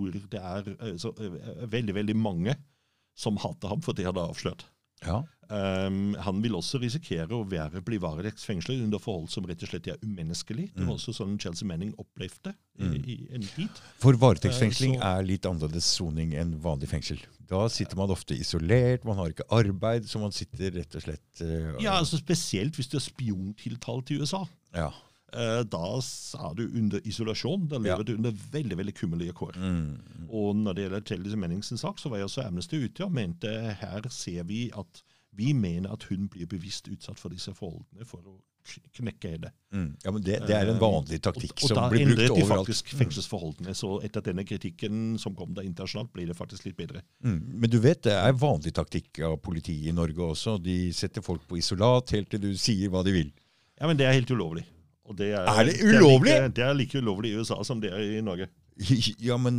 det veldig, veldig mange som hater ham for det han har avslørt. Ja. Han vil også risikere å bli varetektsfengslet under forhold som rett og slett umenneskelig. Det var også sånn Chelsea Manning opplevde i en tid. For varetektsfengsling litt annerledes soning enn vanlig fengsel. Da sitter man ofte isolert, man har ikke arbeid, så man sitter rett og slett... Ja, altså spesielt hvis du spiontiltalt i USA. Ja. Da du under isolasjon, da lever du under veldig, veldig kummerlige kår. Og når det gjelder Chelsea Mannings sak, så var jeg også Amnesty ute og mente her ser vi at vi mener at hun blir bevisst utsatt for disse forholdene for å knekke henne. Ja, men det en vanlig taktikk som blir brukt overalt. Og da endret de faktisk fengselsforholdene, så etter denne kritikken som kom da internasjonalt, blir det faktisk litt bedre. Men du vet, det vanlig taktikk av politiet i Norge også. De setter folk på isolat helt til du sier hva de vil. Ja, men det helt ulovlig. Og det det ulovlig? Det like ulovlig i USA som det i Norge. Ja, men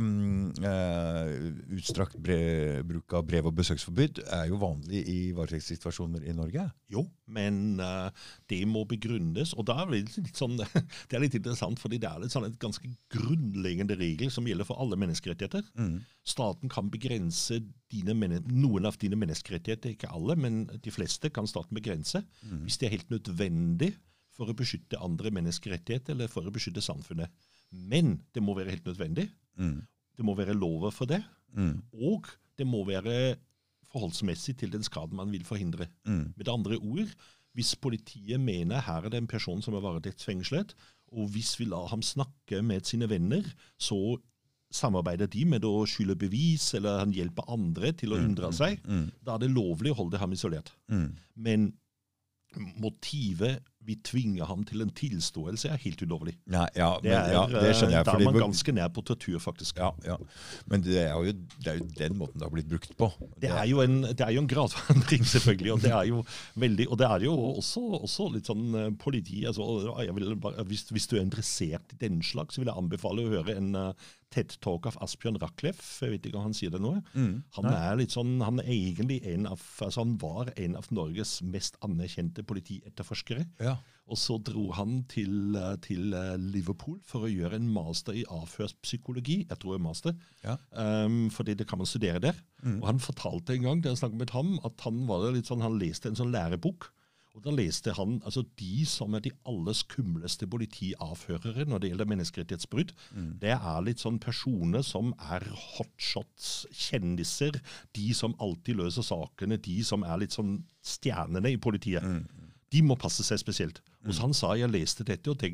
utstrakt bruk av brev- og besøksforbud jo vanlig i varetektssituasjoner i Norge. Jo, men det må begrunnes, og da det litt sånn, det litt interessant, fordi det litt sånn et ganske grunnleggende regel som gjelder for alle menneskerettigheter. Staten kan begrense noen av dine menneskerettigheter, ikke alle, men de fleste kan staten begrense, hvis det helt nødvendig for å beskytte andre menneskerettigheter eller for å beskytte samfunnet. Men det må være helt nødvendig. Det må være lover for det. Og det må være forholdsmessig til den skaden man vil forhindre. Med andre ord, hvis politiet mener her det en person som varetektsfengslet, og hvis vi lar ham snakke med sine venner, så samarbeider de med å skylde bevis, eller han hjelper andre til å unndra seg. Da det lovlig å holde ham isolert. Men motivet vi tvinger ham til en tilståelse helt ulovlig. Ja, det skjønner jeg. Da man ganske nær på tortur, faktisk. Ja. Men det jo den måten det har blitt brukt på. Det jo en gradforandring, selvfølgelig, og det jo veldig, og det jo også litt sånn politi, altså, hvis du interessert i den slags, så vil jeg anbefale å høre en TED-talk av Asbjørn Rachleff, jeg vet ikke om han sier det nå. Han litt sånn, han egentlig han var en av Norges mest anerkjente politietterforskere. Ja. Og så dro han til Liverpool for å gjøre en master i avhørspsykologi. Jeg tror master. Ja. Fordi det kan man studere der. Og han fortalte en gang, da jeg snakket med ham, at han leste en sånn lærebok. Og da leste han, altså de som de aller skumleste politiavhørere når det gjelder menneskerettighetsbrudd, det litt sånn personer som hotshots, kjendiser, de som alltid løser sakene, de som litt sånn stjernene i politiet. De må passe seg spesielt. Og så han sa, jeg leste dette og tenkte,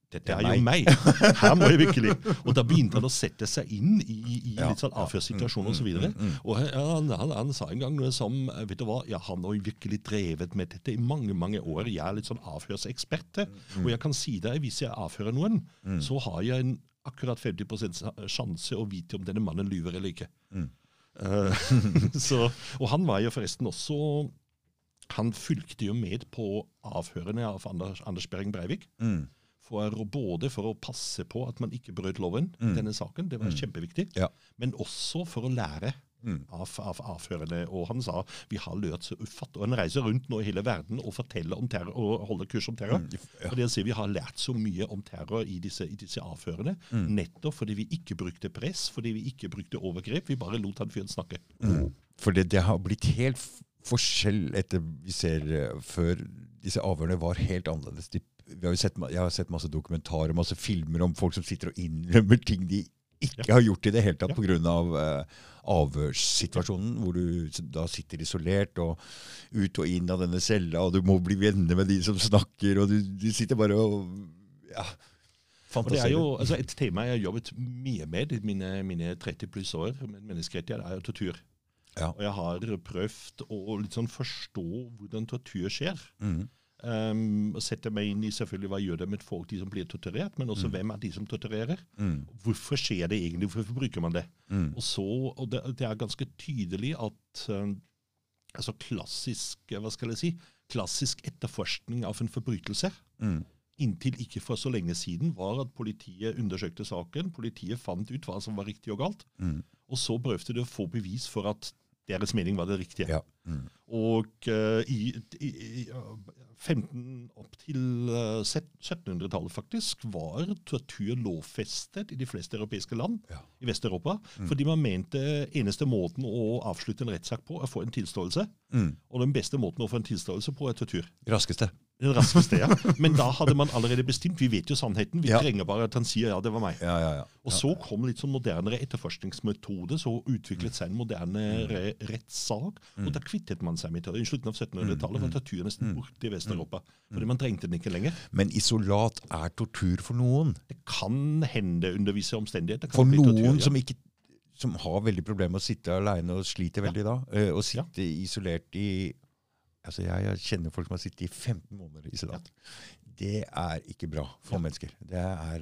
dette er jo meg. Her må jeg virkelig. Og da begynte han å sette seg inn i litt sånn avhørssituasjoner og så videre. Og han sa en gang noe som, vet du hva, han har jo virkelig drevet med dette i mange, mange år. Jeg er litt sånn avhørsekspert. Og jeg kan si deg, hvis jeg avhører noen, så har jeg en akkurat 50% sjanse å vite om denne mannen lyver eller ikke. Og han var jo forresten også, han fulgte jo med på avhørene av Anders Behring Breivik. Både for å passe på at man ikke brøt loven i denne saken, det var kjempeviktig, men også for å lære av avhørene. Og han sa, vi har lært så ufatt, og han reiser rundt nå i hele verden og forteller om terror, og holder kurs om terror. Og det å si, vi har lært så mye om terror i disse avhørene, nettopp fordi vi ikke brukte press, fordi vi ikke brukte overgrep, vi bare lot han fyren snakke. For det har blitt helt forskjell etter vi ser før disse avhørene var helt annerledes. Jeg har sett masse dokumentarer, masse filmer om folk som sitter og innrømmer ting de ikke har gjort i det hele tatt på grunn av avhørssituasjonen, hvor du da sitter isolert og ut og inn av denne cella, og du må bli venner med de som snakker, og du sitter bare og og det er jo et tema jeg har jobbet mye med i mine 30 pluss år med menneskerettigheter, er jo tortur. Og jeg har prøvd å litt sånn forstå hvordan tortur skjer. Sette meg inn i selvfølgelig hva gjør det med folk, de som blir torturert, men også hvem er de som torturerer. Hvorfor skjer det egentlig? Hvorfor bruker man det? Og det er ganske tydelig at klassisk etterforskning av en forbrytelse inntil ikke for så lenge siden var at politiet undersøkte saken, politiet fant ut hva som var riktig og galt, og så prøvde de å få bevis for at deres mening var det riktige. Og i 15 opp til 1700-tallet faktisk var tortur lovfestet i de fleste europeiske land i Vest-Europa, fordi man mente eneste måten å avslutte en rettssak på er å få en tilståelse, og den beste måten å få en tilståelse på er tortur. Raskeste. Den raskeste, Men da hadde man allerede bestemt, vi vet jo sannheten, vi trenger bare at han sier det var meg. Og så kom litt sånn modernere etterforskningsmetode, så utviklet seg en moderne rettssak, og da kvittet man seg med det. I slutten av 1700-tallet var tortur nesten borte i Vest-Europa, fordi man trengte den ikke lenger. Men isolat er tortur for noen? Det kan hende under visse omstendigheter. For noen som har veldig problemer med å sitte alene og sliter veldig da, og sitte isolert i... jeg kjenner folk som har sittet i 15 måneder isolat. Det er ikke bra for mennesker. Det er,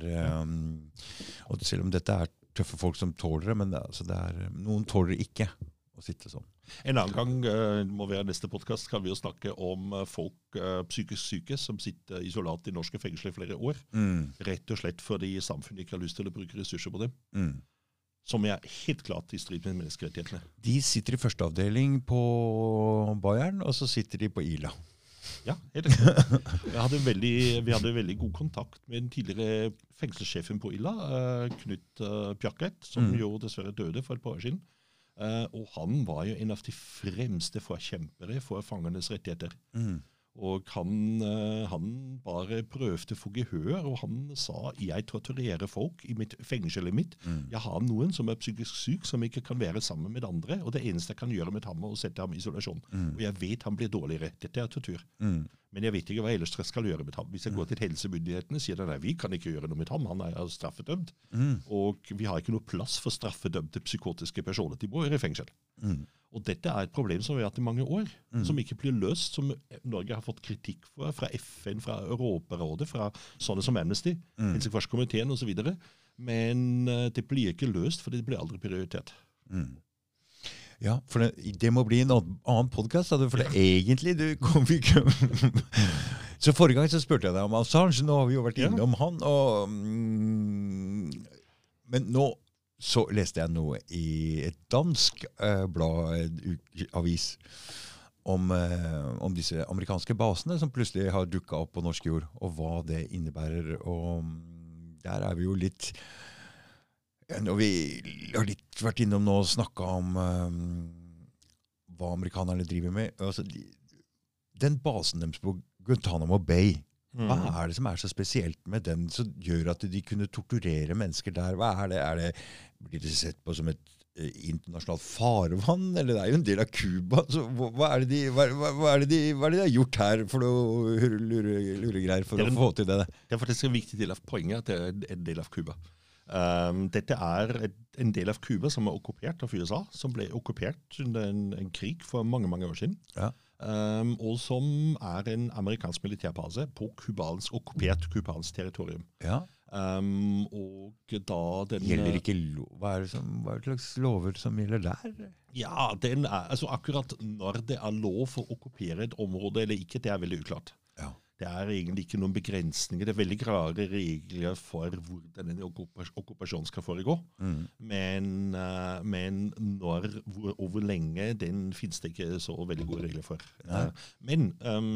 og selv om dette er tøffe folk som tåler det, men noen tåler ikke å sitte sånn. En annen gang, det må være neste podcast, kan vi jo snakke om folk psykisk syke som sitter isolat i norske fengsler i flere år. Rett og slett fordi samfunnet ikke har lyst til å bruke ressurser på dem. Som er helt klart i strid med menneskerettighetene. De sitter i første avdeling på Bayern, og så sitter de på Ila. Ja, helt riktig. Vi hadde veldig god kontakt med den tidligere fengselssjefen på Ila, Knut Bjarkett, som jo dessverre døde for et par år siden. Og han var jo en av de fremste forkjempere for fangernes rettigheter. Og han bare prøvde å få gehør, og han sa, jeg torturerer folk i fengselet mitt. Jeg har noen som er psykisk syk, som ikke kan være sammen med andre, og det eneste jeg kan gjøre med ham er å sette ham i isolasjon. Og jeg vet han blir dårligere. Dette er tortur. Men jeg vet ikke hva ellers jeg skal gjøre med ham. Hvis jeg går til helsemyndighetene, sier de, nei, vi kan ikke gjøre noe med ham, han er straffedømt. Og vi har ikke noe plass for straffedømte psykotiske personer. De må være i fengsel. Og dette er et problem som vi har hatt i mange år, som ikke blir løst, som Norge har fått kritikk for, fra FN, fra Europarådet, fra sånne som Amnesty, Helsingforskomiteen og så videre. Men det blir ikke løst, for det blir aldri prioritert. Ja, for det må bli en annen podcast, for det egentlig du kom ikke... Så forrige gang så spurte jeg deg om Assange, nå har vi jo vært innom han, og... Men nå så leste jeg noe i et dansk blad, avis, om disse amerikanske basene som plutselig har dukket opp på norsk jord, og hva det innebærer. Og der er vi jo litt... Når vi har litt vært innom nå og snakket om hva amerikanerne driver med, altså den basen deres på Guantanamo Bay, hva er det som er så spesielt med den som gjør at de kunne torturere mennesker der? Hva er det? Blir det sett på som et internasjonalt farvann, eller det jo en del av Cuba. Så hva er det de har gjort her for noe luregreier for å få til det? Det faktisk en viktig del av poenget at det en del av Cuba. Dette en del av Cuba som okkupert av USA, som ble okkupert under en krig for mange, mange år siden. Ja. Og som en amerikansk militærbase på okkupert kubansk territorium. Ja. Og da gjelder ikke hva slags lover som gjelder der? Ja, altså akkurat når det lov å okkupere et område eller ikke, det veldig uklart. Ja. Det egentlig ikke noen begrensninger. Det veldig klare regler for hvordan en okkupasjon skal foregå. Men når og hvor lenge, den finnes det ikke så veldig gode regler for. Men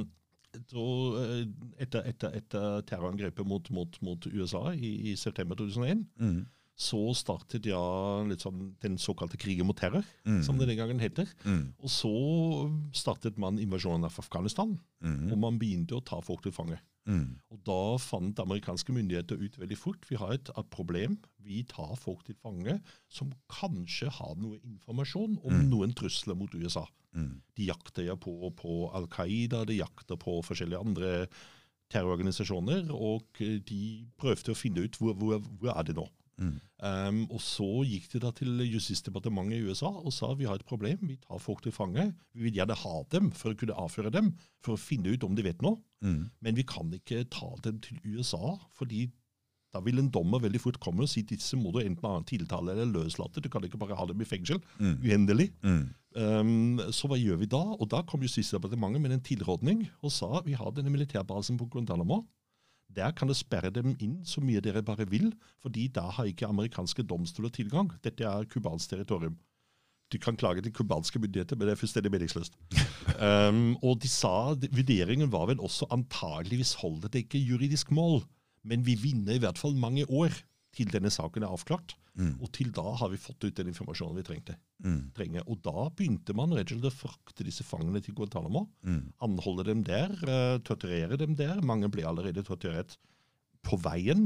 etter terrorangrepet mot USA i september 2001, så startet litt sånn den såkalte krigen mot terror, som det den gangen heter. Og så startet man invasjonen av Afghanistan, og man begynte å ta folk til fange. Og da fant amerikanske myndigheter ut veldig fort, vi har et problem, vi tar folk til fange som kanskje har noe informasjon om noen trusler mot USA. De jakter på Al-Qaida, de jakter på forskjellige andre terrororganisasjoner, og de prøvde å finne ut hvor det nå. Og så gikk det da til Justisdepartementet i USA og sa vi har et problem, vi tar folk til fange, vi vil gjerne ha dem for å kunne avføre dem, for å finne ut om de vet noe, men vi kan ikke ta dem til USA, fordi da vil en dommer veldig fort komme og si disse må du enten ha en tiltale eller løslate, du kan ikke bare ha dem i fengsel, uendelig. Så hva gjør vi da? Og da kom Justisdepartementet med en tilrådning og sa vi har denne militærbasen på Guantanamo. Der kan det sperre dem inn så mye dere bare vil, fordi da har ikke amerikanske domstoler tilgang. Dette kubansk territorium. Du kan klage til kubanske myndigheter, men det fullstendig meningsløst. Og de sa, vurderingen var vel også antageligvis holder det ikke juridisk mål, men vi vinner i hvert fall mange år til denne saken avklart, og til da har vi fått ut den informasjonen vi trenger. Og da begynte man rett og slett å frakte disse fangene til Guantanamo, anholde dem der, torturere dem der. Mange ble allerede torturert på veien,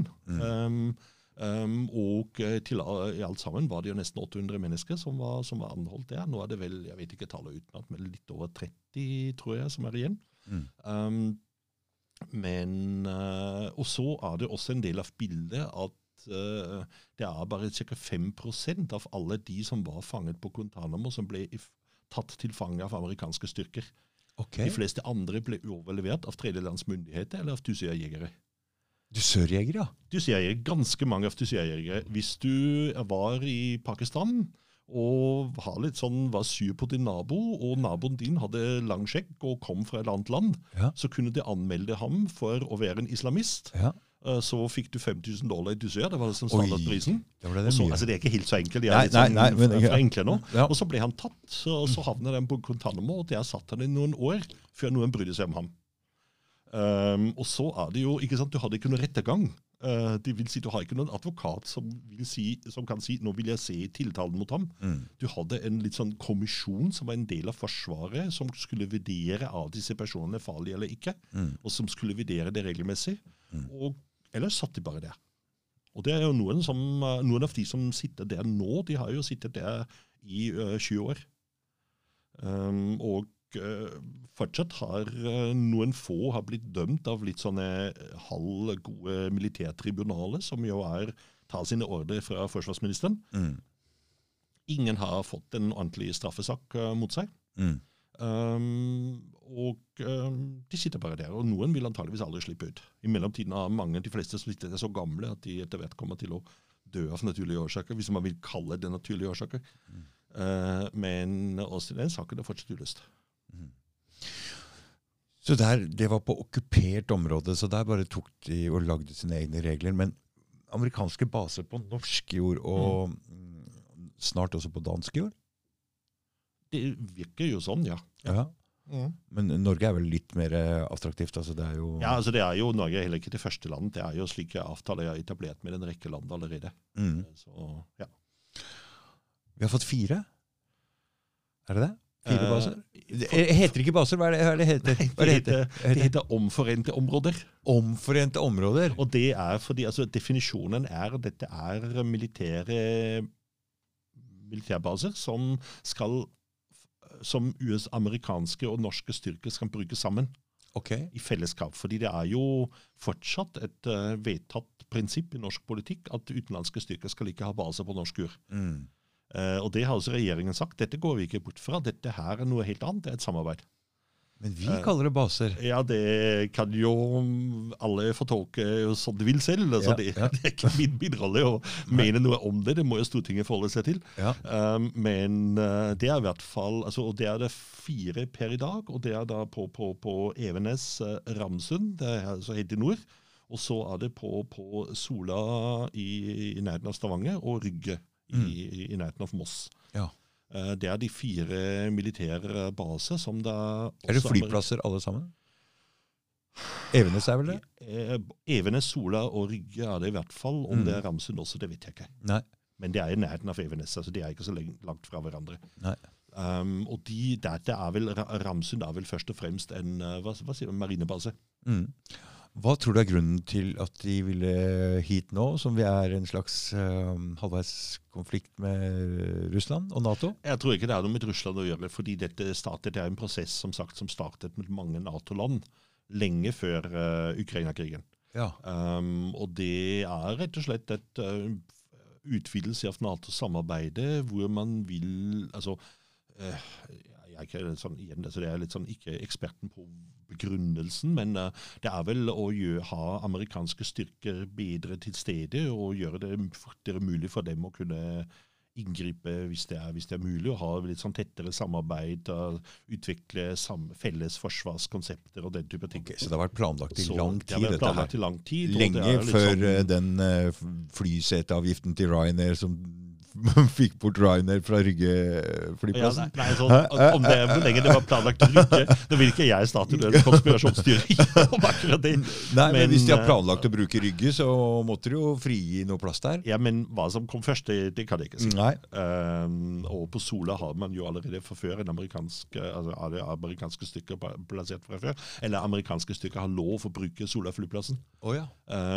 og til i alt sammen var det jo nesten 800 mennesker som var anholdt der. Nå det vel, jeg vet ikke tallet utenat, men litt over 30 tror jeg som igjen. Og så det også en del av bildet at det bare ca. 5% av alle de som var fanget på Guantanamo som ble tatt til fange av amerikanske styrker. Okay. De fleste andre ble overlevert av tredjelandsmyndigheter eller av Dusør-jegere. Dusør-jegere, ja? Dusør-jegere, ganske mange av Dusør-jegere. Hvis du var i Pakistan og var sur på din nabo, og naboen din hadde lang skjegg og kom fra et annet land, så kunne de anmelde ham for å være en islamist. Ja. Så fikk du $5,000 i Dusør, det var det som standardprisen. Altså det ikke helt så enkelt, for enkle nå. Ja. Og så ble han tatt, og så havnet han på Guantanamo, og der satt han i noen år, før noen brydde seg om ham. Og så det jo, ikke sant, du hadde ikke noen rettergang. Det vil si, du har ikke noen advokat som kan si, nå vil jeg se tiltalen mot ham. Du hadde en litt sånn kommisjon som var en del av forsvaret, som skulle vurdere disse personene farlige eller ikke, og som skulle vurdere det regelmessig. Og ellers satt de bare der. Og det jo noen av de som sitter der nå, de har jo sittet der i 20 år. Og fortsatt har noen få har blitt dømt av litt sånne halvgode militærtribunaler, som jo tar sine ordre fra forsvarsministeren. Ingen har fått en ordentlig straffesak mot seg. Og de sitter bare der, og noen vil antageligvis aldri slippe ut. I mellomtiden har de fleste som sitter der så gamle at de etter hvert kommer til å dø av naturlige årsaker, hvis man vil kalle det naturlige årsaker. Men også den saken fortsatt uløst. Så det var på okkupert område, så der bare tok de og lagde sine egne regler, men amerikanske baser på norsk jord, og snart også på dansk jord? Det virker jo sånn, ja. Men Norge vel litt mer attraktivt, altså det jo... Ja, altså det jo, Norge heller ikke det første land, det jo slike avtaler jeg har etablert med en rekke land allerede. Så, ja. Vi har fått 4? Det det? 4 baser? Heter ikke baser, hva det heter? Det heter omforente områder. Omforente områder? Og det fordi, altså definisjonen dette militære militærbaser som amerikanske og norske styrker skal bruke sammen i fellesskap. Fordi det jo fortsatt et vedtatt prinsipp i norsk politikk at utenlandske styrker skal ikke ha baser på norsk jord. Og det har også regjeringen sagt. Dette går vi ikke bort fra. Dette her noe helt annet. Det et samarbeid. Men vi kaller det baser. Ja, det kan jo alle fortolke som de vil selv. Altså, det ikke min rolle å mene noe om det. Det må jo Stortinget forholde seg til. Men det I hvert fall, altså, og det det 4 per I dag, og det da på Evenes, Ramsund, det altså helt I nord, og så det på Sola I nærheten av Stavanger, og Rygge I nærheten av Moss. Ja. Det de 4 militære baser som da... det flyplasser alle sammen? Evenes vel det? Evenes, Sola og Rygge det I hvert fall. Om det Ramsund også, det vet jeg ikke. Nei. Men det I nærheten av Evenes, altså de ikke så langt fra hverandre. Nei. Og dette vel, Ramsund vel først og fremst en, hva sier man, marinebase. Hva tror du grunnen til at de ville hit nå, som vi en slags halvveiskonflikt med Russland og NATO? Jeg tror ikke det noe med Russland å gjøre, fordi dette startet en prosess som startet med mange NATO-land lenge før Ukraina-krigen. Ja. Og det rett og slett et utvidelse av NATO-samarbeidet, hvor man vil, altså, jeg ikke sånn, igjen, så det litt sånn ikke eksperten på begrunnelsen, men det vel å ha amerikanske styrker bedre til stede og gjøre det fortere mulig for dem å kunne inngripe hvis det mulig, og ha litt sånn tettere samarbeid, utvikle felles forsvarskonsepter og den type ting. Okay, så det har vært planlagt I lang tid, det har vært planlagt I lang tid. Lenge før den flyseteavgiften til Ryanair som fikk bort Ryanair fra Rygge flyplassen. Nei, om det hvor lenge det var planlagt Rygge, da vil ikke jeg starte en konspirasjonsteori om akkurat det. Nei, men hvis de har planlagt å bruke Rygge, så måtte de jo frigi noe plass der. Ja, men hva som kom først, det kan jeg ikke si. Nei. Og på Sola har man jo allerede fra før amerikanske stykker plassert fra før, eller amerikanske stykker har lov å bruke Sola-flyplassen. Ja.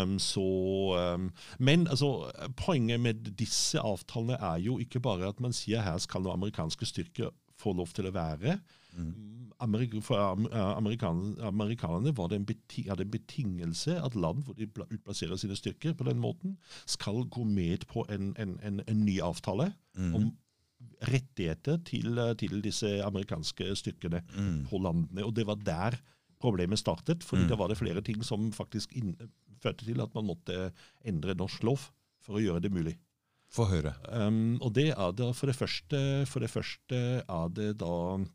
Men altså, poenget med disse avtalene jo ikke bare at man sier her skal noen amerikanske styrker få lov til å være. For amerikanerne var det en betingelse at land hvor de utplasserer sine styrker på den måten, skal gå med på en ny avtale om rettigheter til disse amerikanske styrkene på landene. Og det var der problemet startet, fordi det var det flere ting som faktisk førte til at man måtte endre norsk lov for å gjøre det mulig. Få høre. Og det da, for det første det da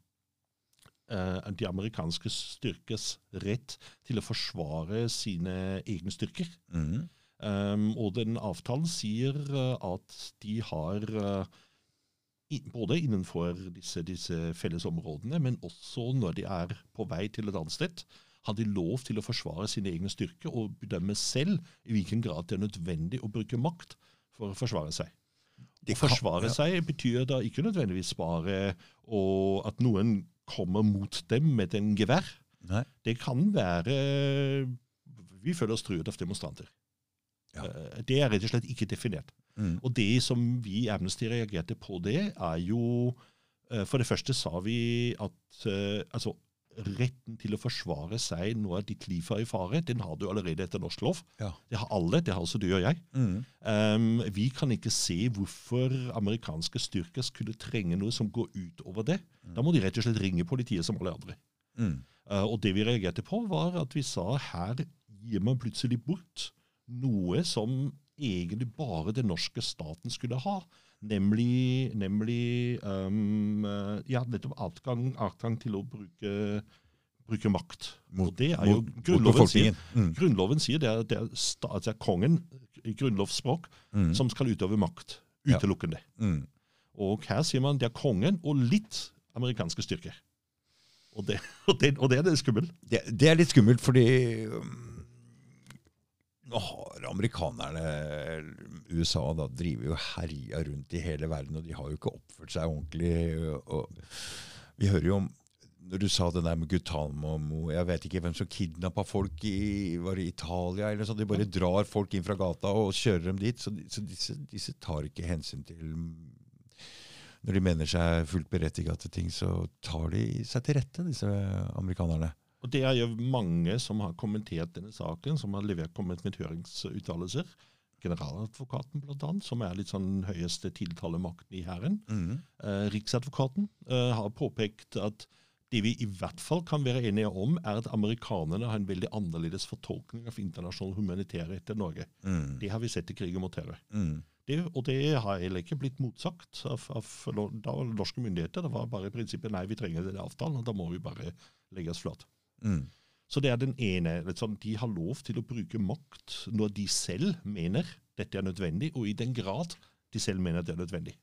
de amerikanske styrkers rett til å forsvare sine egne styrker. Og den avtalen sier at de har både innenfor disse felles områdene, men også når de på vei til et annet sted, har de lov til å forsvare sine egne styrker og bedømme selv I hvilken grad det nødvendig å bruke makt for å forsvare seg. Å forsvare seg betyr da ikke nødvendigvis bare at noen kommer mot dem med en gevær. Nei. Det kan være vi føler oss truet av demonstranter. Ja. Det rett og slett ikke definert. Og det som vi I Amnesty reagerte på det, jo for det første sa vi at altså retten til å forsvare seg når ditt liv I fare, den har du allerede etter norsk lov. Ja. Det har alle, det har også du og jeg. Vi kan ikke se hvorfor amerikanske styrker skulle trenge noe som går ut over det. Da må de rett og slett ringe politiet som alle andre. Og det vi reagerte på var at vi sa, her gir man plutselig bort noe som egentlig bare den norske staten skulle ha, nemlig nettopp adgang til å bruke makt. Og det jo Grunnloven sier det er kongen I grunnlovsspråk som skal utøve makt, utelukkende. Og her sier man det kongen og litt amerikanske styrker. Og det litt skummelt. Det litt skummelt, fordi nå har amerikanerne, USA da, driver jo herja rundt I hele verden, og de har jo ikke oppført seg ordentlig. Og vi hører jo om, når du sa det der med Guantanamo, jeg vet ikke hvem som kidnappet folk var det Italia, eller sånn, de bare drar folk inn fra gata og kjører dem dit, så disse tar ikke hensyn til når de mener seg fullt berettiget til ting, så tar de seg til rette, disse amerikanerne. Og det er jo mange som har kommentert denne saken, som har kommet med høringsuttalelser. Generaladvokaten blant annet, som er litt sånn høyeste tiltalemakten i hæren. Riksadvokaten har påpekt at det vi i hvert fall kan være enige om, er at amerikanerne har en veldig annerledes fortolkning av internasjonal humanitærrett enn Norge. Det har vi sett i krigen mot terror. Og det har heller ikke blitt motsagt av norske myndigheter. Det var bare i prinsippet, nei, vi trenger denne avtalen, og da må vi bare legge oss flat. Så det er den ene, de har lov til å bruke makt når de selv mener dette er nødvendig, og i den grad de selv mener det er nødvendig.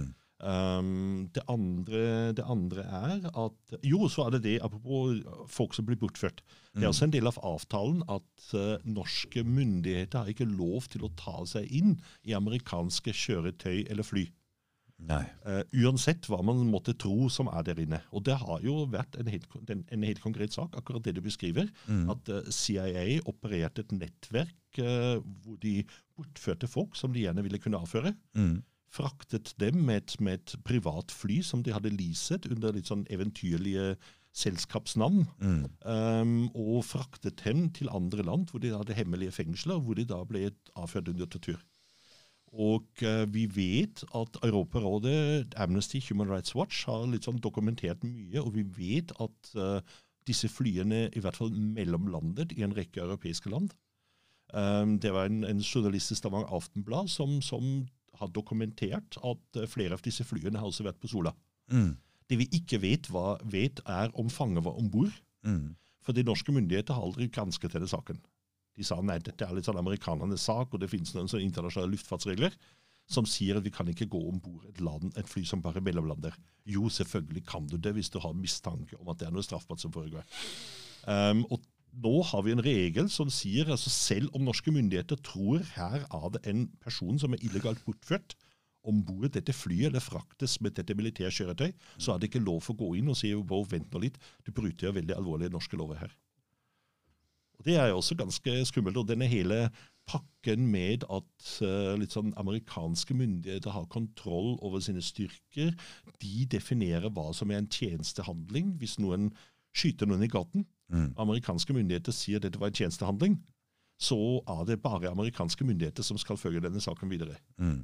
Det andre er at, så er det apropos folk som blir bortført. Det er også en del av avtalen at norske myndigheter har ikke lov til å ta seg inn i amerikanske kjøretøy eller fly. Nei. Uansett hva man måtte tro som er der inne. Og det har jo vært en helt konkret sak, akkurat det du beskriver, at CIA opererte et nettverk hvor de bortførte folk som de gjerne ville kunne avføre, fraktet dem med et privat fly som de hadde leaset under litt sånn eventyrlige selskapsnavn, og fraktet dem til andre land hvor de hadde hemmelige fengsler, hvor de da ble avført under tortur. Og vi vet at Europarådet, Amnesty, Human Rights Watch har litt sånn dokumentert mye, og vi vet at disse flyene i hvert fall mellomlandet i en rekke europeiske land. Det var en journalist i Stavanger Aftenblad som har dokumentert at flere av disse flyene har også vært på Sola. Det vi ikke vet er om fanger var ombord, for de norske myndigheter har aldri gransket denne saken. De sa, nei, dette er litt sånn amerikanernes sak, og det finnes noen sånne internasjonale luftfartsregler som sier at vi kan ikke gå ombord et fly som bare mellomlander. Jo, selvfølgelig kan du det hvis du har mistanke om at det er noe straffbart som foregår. Og nå har vi en regel som sier, altså selv om norske myndigheter tror her er det en person som er illegalt bortført ombord dette flyet eller fraktes med dette militærkjøretøy, så er det ikke lov å gå inn og si, vent nå litt, du bryter jo veldig alvorlige norske lover her. Og det er jo også ganske skummelt, og denne hele pakken med at litt sånn amerikanske myndigheter har kontroll over sine styrker, de definerer hva som er en tjenestehandling hvis noen skyter noen i gaten. Amerikanske myndigheter sier at dette var en tjenestehandling, så er det bare amerikanske myndigheter som skal følge denne saken videre.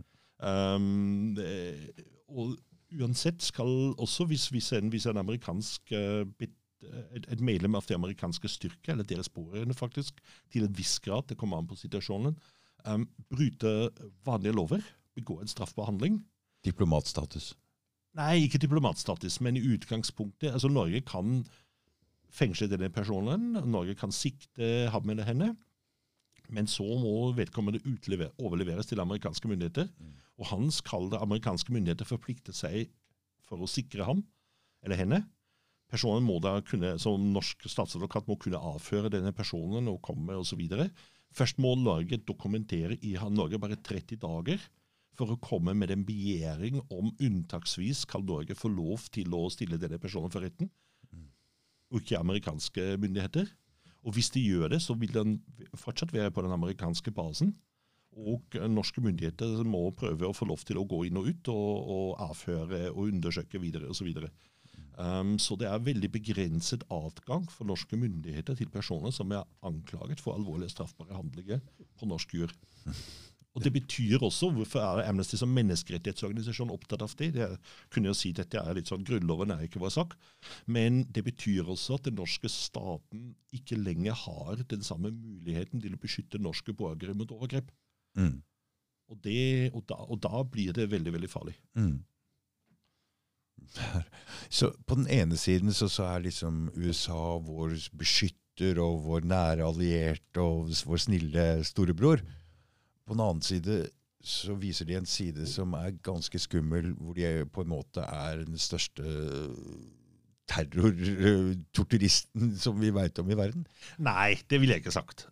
Og uansett skal også, hvis en amerikansk et medlem av det amerikanske styrke, eller deres pårørende faktisk, til en viss grad, det kommer an på situasjonen, bryte vanlige lover, begå en straffbehandling. Diplomatstatus? Nei, ikke diplomatstatus, men i utgangspunktet, altså Norge kan fengsle denne personen, Norge kan sikte ham eller henne, men så må vedkommende overleveres til amerikanske myndigheter, og han skal det amerikanske myndigheter forplikte seg for å sikre ham eller henne. Personen må da kunne, som norsk statsadvokat må kunne avføre denne personen og komme og så videre. Først må Norge dokumentere i Norge bare 30 dager for å komme med en begjæring om unntaksvis skal Norge få lov til å stille denne personen for retten, og ikke amerikanske myndigheter. Og hvis de gjør det, så vil den fortsatt være på den amerikanske basen, og norske myndigheter må prøve å få lov til å gå inn og ut og avføre og undersøke videre og så videre. Så det er veldig begrenset adgang for norske myndigheter til personer som er anklaget for alvorlige straffbare handlinger på norsk jord. Og det betyr også, hvorfor er Amnesty som menneskerettighetsorganisasjon opptatt av det? Det kunne jo si at dette er litt sånn, grunnloven er ikke vår sak, men det betyr også at den norske staten ikke lenger har den samme muligheten til å beskytte norske borgere mot overgrep. Og da blir det veldig, veldig farlig. Så på den ene siden så er liksom USA vår beskytter og vår nære allierte og vår snille storebror. På den annen side så viser de en side som er ganske skummel, hvor de på en måte er den største terror-torturisten som vi vet om i verden. Nei, det vil jeg ikke sagt.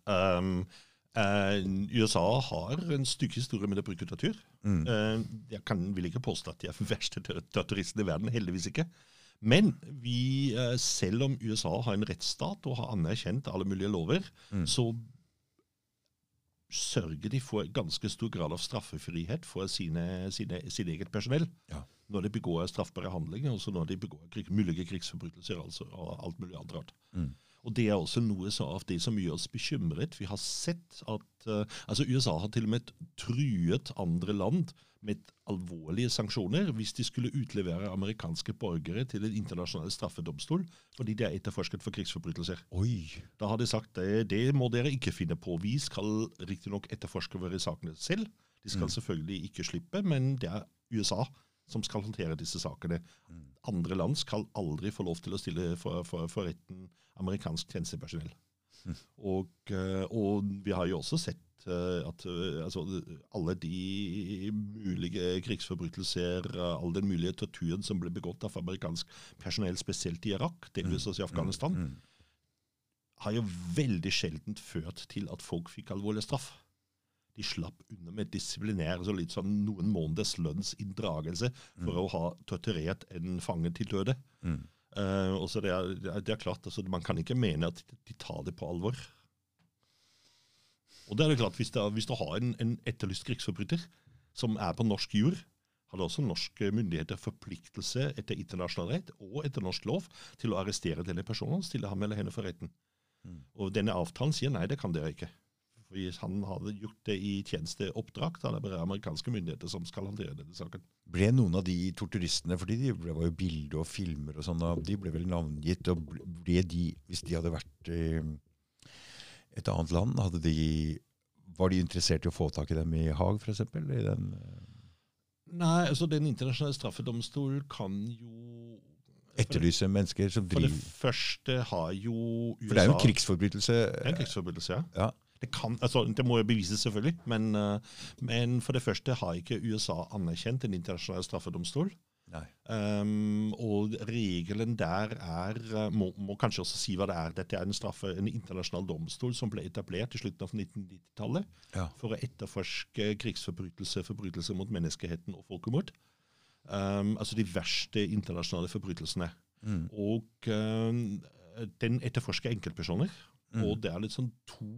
USA har en stygg historie med å bruke tortur. Jeg vil ikke påstå at de er den verste terroristen i verden, heldigvis ikke. Men selv om USA har en rettsstat og har anerkjent alle mulige lover, så sørger de for ganske stor grad av straffefrihet for sin eget personell. når de begår straffbare handlinger, også når de begår mulige krigsforbrytelser, altså og alt mulig annet rart. Og det også noe av det som gjør oss bekymret. Vi har sett at altså USA har til og med truet andre land med alvorlige sanksjoner hvis de skulle utlevere amerikanske borgere til en internasjonal straffedomstol, fordi de etterforsket for krigsforbrytelser. Oi. Da har de sagt det må dere ikke finne på. Vi skal riktig nok etterforske våre sakene selv. De skal selvfølgelig ikke slippe, men det USA som skal håndtere disse sakene. Andre land skal aldri få lov til å stille for retten amerikansk tjenestepersonell. Og vi har jo også sett at altså, alle de mulige krigsforbrytelser, all den mulige torturen som ble begått av amerikansk personell, spesielt i Irak, delvis også i Afghanistan, har jo veldig sjeldent ført til at folk fikk alvorlig straff. De slapp unna med disiplinær, altså litt sånn noen måneders lønnsinndragelse for å ha torturert en fange til døde. Og så det er klart, altså, man kan ikke mene at de tar det på alvor. Og det er klart, hvis du har en etterlyst krigsforbryter som på norsk jord, har det også norske myndigheter forpliktelse etter internasjonal rett og etter norsk lov til å arrestere denne personen og stille ham eller henne for retten. Og denne avtalen sier nei, det kan dere ikke. Hvis han hadde gjort det i tjenesteoppdrag, da er det bare amerikanske myndigheter som skal håndtere denne saken. Ble noen av de torturistene, fordi det var jo bilder og filmer og sånn, de ble vel navngitt, og ble de, hvis de hadde vært et annet land, var de interessert i å få tak i dem i Haag, for eksempel? Nei, altså den internasjonale straffedomstol kan jo etterlyse mennesker som driver... For det første har jo USA... For det er jo en krigsforbrytelse. Det er en krigsforbrytelse, ja. Det må jo bevises selvfølgelig, men for det første har ikke USA anerkjent en internasjonal straffedomstol. Nei. Og regelen der må kanskje også si hva det er. Dette er en internasjonal domstol som ble etablert i slutten av 1990-tallet for å etterforske krigsforbrytelser, forbrytelser mot menneskeheten og folkemord. Altså de verste internasjonale forbrytelsene. Og den etterforsker enkeltpersoner, og det er litt sånn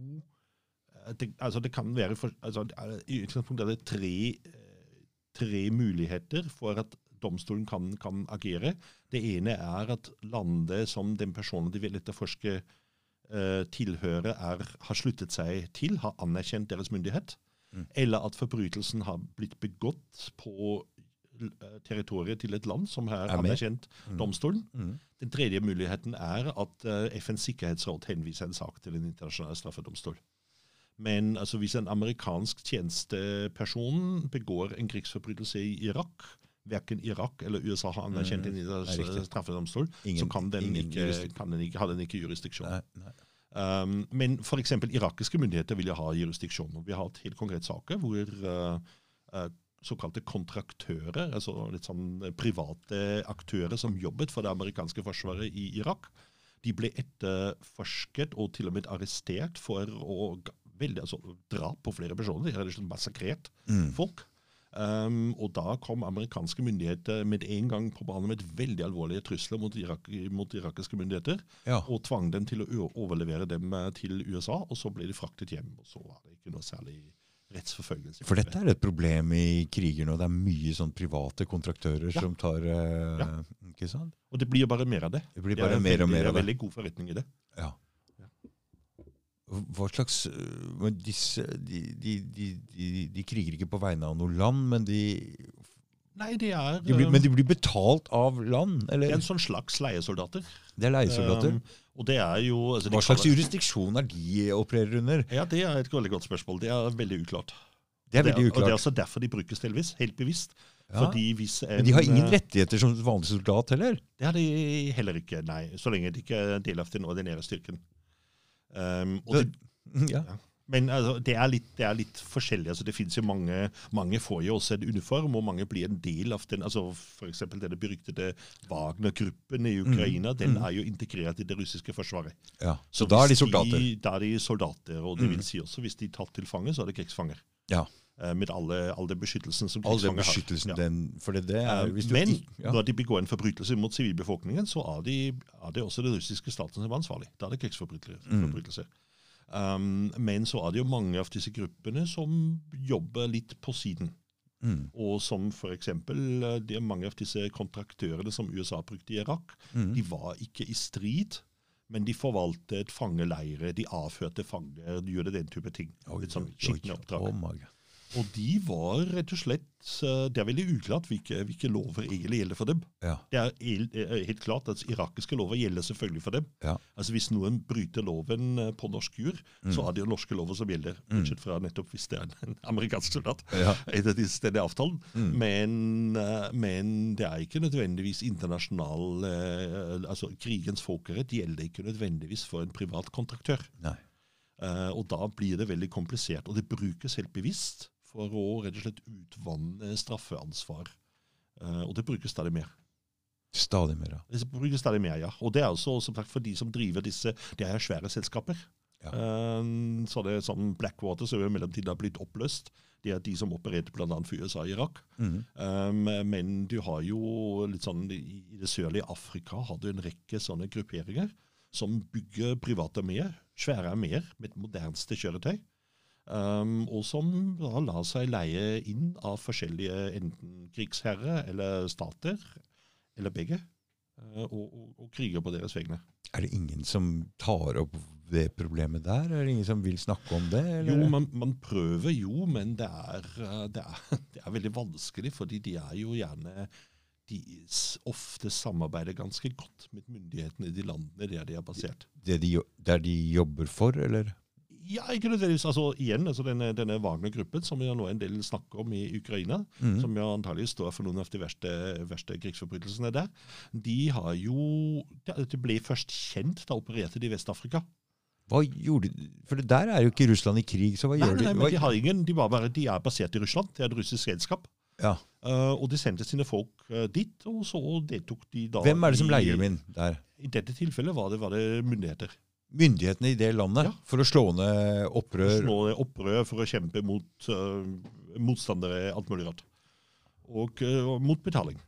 det kan være i utgangspunktet er det tre muligheter for at domstolen kan agere. Det ene er at landet som den personen de vil etterforske tilhører har sluttet seg til, har anerkjent deres myndighet, eller at forbrytelsen har blitt begått på territoriet til et land som har anerkjent domstolen. Den tredje muligheten er at FNs sikkerhetsråd henviser en sak til en internasjonal straffedomstol. Men altså, hvis en amerikansk tjenesteperson begår en krigsforbrytelse i Irak, hverken Irak eller USA har anerkjent en straffedomstol, så kan den ikke jurisdiksjon. Men for eksempel irakiske myndigheter vil ha jurisdiksjon. Vi har et helt konkret saker hvor såkalte kontraktører, altså litt sånn private aktører som jobbet for det amerikanske forsvaret i Irak, de ble etterforsket og til og med arrestert for å drap på flere personer. De hadde massakrert folk. Og da kom amerikanske myndigheter med en gang på banen med veldig alvorlige trusler mot irakiske myndigheter, og tvang dem til å overlevere dem til USA, og så ble de fraktet hjem, og så var det ikke noe særlig rettsforfølgelse. For dette er et problem i kriger nå. Det er mye sånn private kontraktører som tar... Ikke sant? Og det blir jo bare mer av det. Det blir bare mer og mer av det. Det er veldig god forretning i det. Ja. Hva slags... De kriger ikke på vegne av noe land, men Nei, det er... Men de blir betalt av land, eller? Det er en sånn slags leiesoldater. Det er leiesoldater? Og det er jo... Altså, hva slags jurisdiksjon de opererer under? Ja, det er et veldig godt spørsmål. Det er veldig uklart. Det er veldig uklart. Og det er også derfor de brukes delvis, helt bevisst. Fordi hvis men de har ingen rettigheter som vanlig soldat heller? Det har de heller ikke, nei. Så lenge de ikke er del av den ordinære styrken. Men altså, det er litt forskjellig. Altså, det finnes jo mange får jo også en uniform, og mange blir en del av den. Altså, for eksempel denne beryktede Wagner-gruppen i Ukraina, den er jo integrert i det russiske forsvaret. Ja. Så da er de soldater? Da er de soldater, og det vil si også, hvis de tatt til fange, så er det krigsfanger. Ja. Med all den beskyttelsen som krigsfanger har. All den beskyttelsen, men når de begår en forbrytelse mot sivilbefolkningen, så er det også det russiske staten som er ansvarlig. Da er det krigsforbrytelser. Men så er det jo mange av disse gruppene som jobber litt på siden. Og som for eksempel mange av disse kontraktørene som USA brukte i Irak, de var ikke i strid, men de forvaltet fangeleire, de avhørte fanger, de gjorde den type ting. Litt sånn skikkende oppdrag. Og de var rett og slett, det veldig uklart hvilke lover egentlig gjelder for dem. Ja. Det helt klart at irakiske lover gjelder selvfølgelig for dem. Ja. Altså hvis noen bryter loven på norsk jord, så det jo norske lover som gjelder, bortsett fra nettopp hvis det en amerikansk soldat, etter denne avtalen. Men det ikke nødvendigvis internasjonal, altså krigens folkerett gjelder ikke nødvendigvis for en privat kontraktør. Nei. Og da blir det veldig komplisert, og det brukes helt bevisst for å rett og slett utvanne straffeansvar. Og det brukes stadig mer. Stadig mer, ja. Det brukes stadig mer, ja. Og det også, som sagt, for de som driver disse, det svære selskaper. Ja. Så det sånn Blackwater, som i mellomtiden har blitt oppløst. Det de som opererte blant annet for USA i Irak. Men du har jo litt sånn, i det sørlige Afrika har du en rekke sånne grupperinger som bygger private arméer, svære arméer med modernste kjøretøy, og som da lar seg leie inn av forskjellige enten krigsherrer eller stater, eller begge, og kriger på deres vegne. Det ingen som tar opp det problemet der? Det ingen som vil snakke om det? Eller? Jo, man prøver jo, men det veldig vanskelig, fordi de jo gjerne de ofte samarbeider ganske godt med myndighetene i de landene der de basert. Der de jobber for, eller? Ja, ikke nødvendigvis. Altså, igjen, denne Wagner-gruppen, som vi nå en del snakker om i Ukraina, som jo antagelig står for noen av de verste krigsforbrytelsene der, de har jo, det ble først kjent da opererte de i Vest-Afrika. Hva gjorde de? For der jo ikke Russland i krig, så hva gjør de? Nei, men de har ingen, de basert i Russland, det et russisk redskap. Ja. Og de sendte sine folk dit, og så deltok de da... Hvem det som leier dem inn der? I dette tilfellet var det myndigheter. Myndighetene i det landet? Ja. For å slå ned opprør? For å slå ned opprør, for å kjempe mot motstandere, alt mulig rart. Og mot betaling.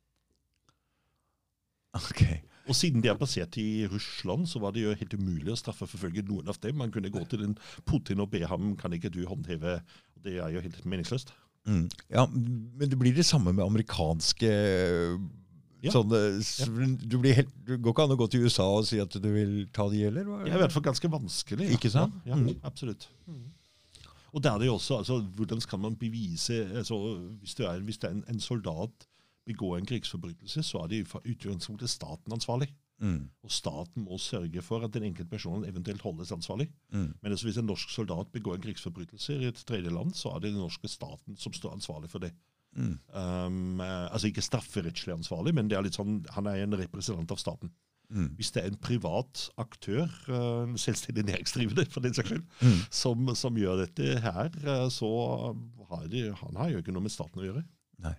Ok. Og siden de basert i Russland, så var det jo helt umulig å straffe forfølge noen av dem. Man kunne gå til Putin og be ham, kan ikke du håndheve? Det jo helt meningsløst. Ja, men det blir det samme med amerikanske sånne, du går ikke an å gå til USA og si at du vil ta de, eller? Det i hvert fall ganske vanskelig. Ikke sant? Ja, absolutt. Og der det jo også, altså, hvordan kan man bevise, altså, hvis det en soldat begår en krigsforbrytelse, så det i utgangspunktet staten ansvarlig. Og staten må sørge for at den enkelte personen eventuelt holdes ansvarlig. Men altså, hvis en norsk soldat begår en krigsforbrytelse i et tredje land, så det den norske staten som står ansvarlig for det. Altså ikke strafferettslig ansvarlig, men det litt sånn, han en representant av staten. Hvis det en privat aktør, selvstendig næringsdrivende for den saks skyld, som gjør dette her, så han har jo ikke noe med staten å gjøre. Nei.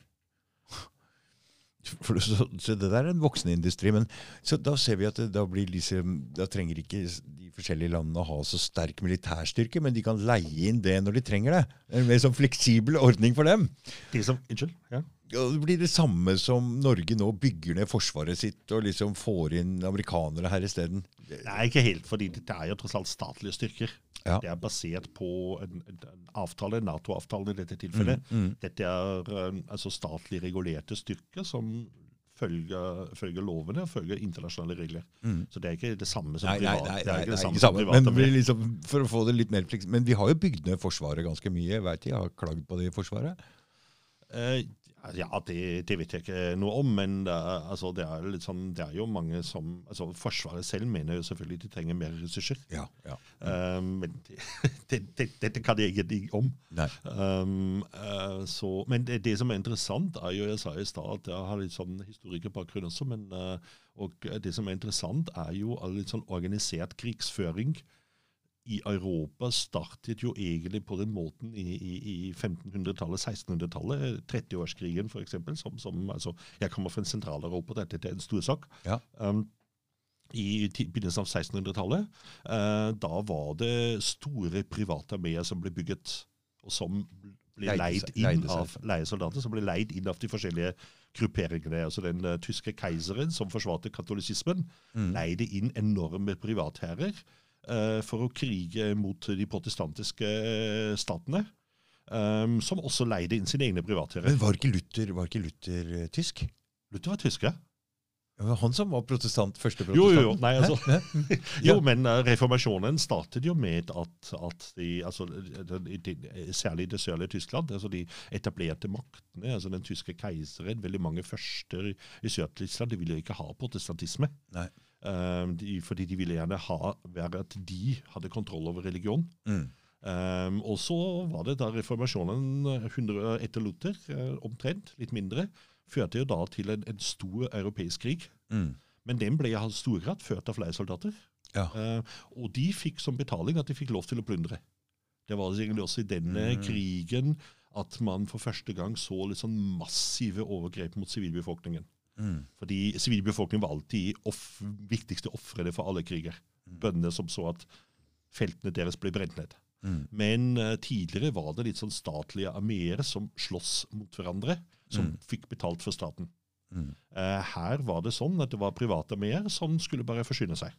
Så det der en voksenindustri, men så da ser vi at da trenger ikke de forskjellige landene å ha så sterk militærstyrke, men de kan leie inn det når de trenger det. En mer sånn fleksibel ordning for dem. Unnskyld, ja. Det blir det samme som Norge nå bygger ned forsvaret sitt og liksom får inn amerikanere her i stedet. Nei, ikke helt, fordi det jo tross alt statlige styrker. Ja. Det basert på en avtale, NATO-avtalen i dette tilfellet. Dette altså statlig regulerte styrker som følger lovene og følger internasjonale regler. Så det ikke det samme som privat. Nei, det ikke det samme. Men liksom, for å få det litt mer fleksibelt. Men vi har jo bygd ned forsvaret ganske mye. Jeg vet jeg har klagd på det i forsvaret. Ja, det vet jeg ikke noe om, men altså, det litt sånn, det jo mange som, altså Forsvaret selv mener jo selvfølgelig de trenger mer ressurser. Ja. Men dette kan jeg ikke om. Nei. Men det som interessant jo, jeg sa i stad at jeg har litt sånn historikerbakgrunn også, men og det som interessant jo litt sånn organisert krigsføring i Europa startet jo egentlig på den måten i 1500-tallet, 1600-tallet, 30-årskrigen for eksempel, som altså, jeg kommer fra Sentral-Europa, dette en stor sak. Ja. I begynnelsen av 1600-tallet, da var det store private arméer som ble bygget, og som ble leid inn av leiesoldater, som ble leid inn av de forskjellige grupperingene. Altså den tyske keiseren som forsvarte katolisismen, leide inn enorme privatherrer, for å krige mot de protestantiske statene. som også leide inn sine egne privatherrer. Men var ikke Luther tysk? Luther var tysk, ja. Det var han som var protestant, første Jo, protestant. nei, altså. Jo, men reformasjonen startet jo med at særlig i det sørlige Tyskland, altså de etablerte maktene, altså den tyske keiseren, veldig mange førster i Sør-Tyskland, de ville ikke ha protestantisme. Nei. Fordi de ville gjerne være at de hadde kontroll over religion. Og så var det da reformasjonen 100 etter Luther, omtrent, litt mindre, førte jo da til en stor europeisk krig. Men den ble i stor grad ført av flere soldater. Ja. Og de fikk som betaling at de fikk lov til å plundre. Det var egentlig også i denne krigen at man for første gang så litt sånn massive overgrep mot sivilbefolkningen. Fordi sivilbefolkningen var alltid viktigste offrene for alle kriger. Bøndene som så at feltene deres ble brent ned. Men tidligere var det litt sånn statlige arméer som slåss mot hverandre, som fikk betalt for staten. Her var det sånn at det var private arméer som skulle bare forsyne seg.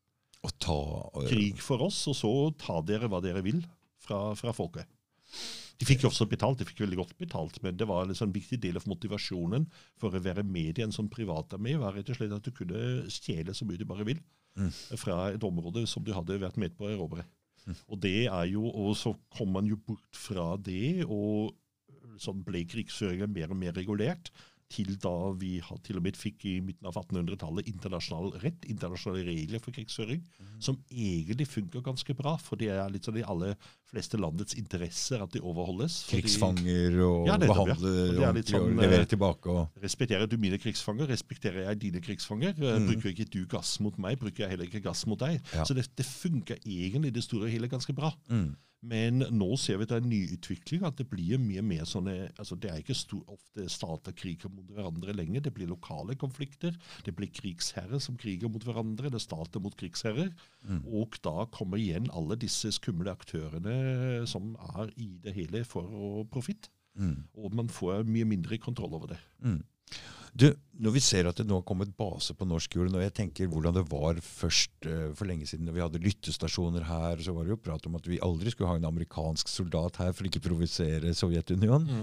Krig for oss, og så ta dere hva dere vil fra folket. De fikk jo også betalt, de fikk veldig godt betalt, men det var en sånn viktig del av motivasjonen for å være med i en sånn privat armé, var rett og slett at du kunne stjele så mye du bare vil fra et område som du hadde vært med på å erobre. Og det jo, og så kom man jo bort fra det, og sånn ble krigsføringen mer og mer regulert, til da vi til og med fikk i midten av 1800-tallet internasjonal rett, internasjonale regler for krigsføring, som egentlig funker ganske bra, for det litt sånn i alle fleste landets interesser at det overholdes. Krigsfanger og behandle ordentlig sånn, og levere tilbake. Respekterer du mine krigsfanger, respekterer jeg dine krigsfanger. Bruker ikke du gass mot meg, bruker jeg heller ikke gass mot deg. Ja. Så det funker egentlig i det store og hele ganske bra. Men nå ser vi at det en ny utvikling, at det blir mye mer sånne, altså det ikke ofte stater kriger mot hverandre lenger, det blir lokale konflikter, det blir krigsherrer som kriger mot hverandre, det stater mot krigsherrer, og da kommer igjen alle disse skumle aktørene som i det hele for profitt, og man får mye mindre kontroll over det. Du, når vi ser at det nå har kommet base på norsk jord, når jeg tenker hvordan det var først for lenge siden, når vi hadde lyttestasjoner her, så var det jo prat om at vi aldri skulle ha en amerikansk soldat her for ikke å provosere Sovjetunionen.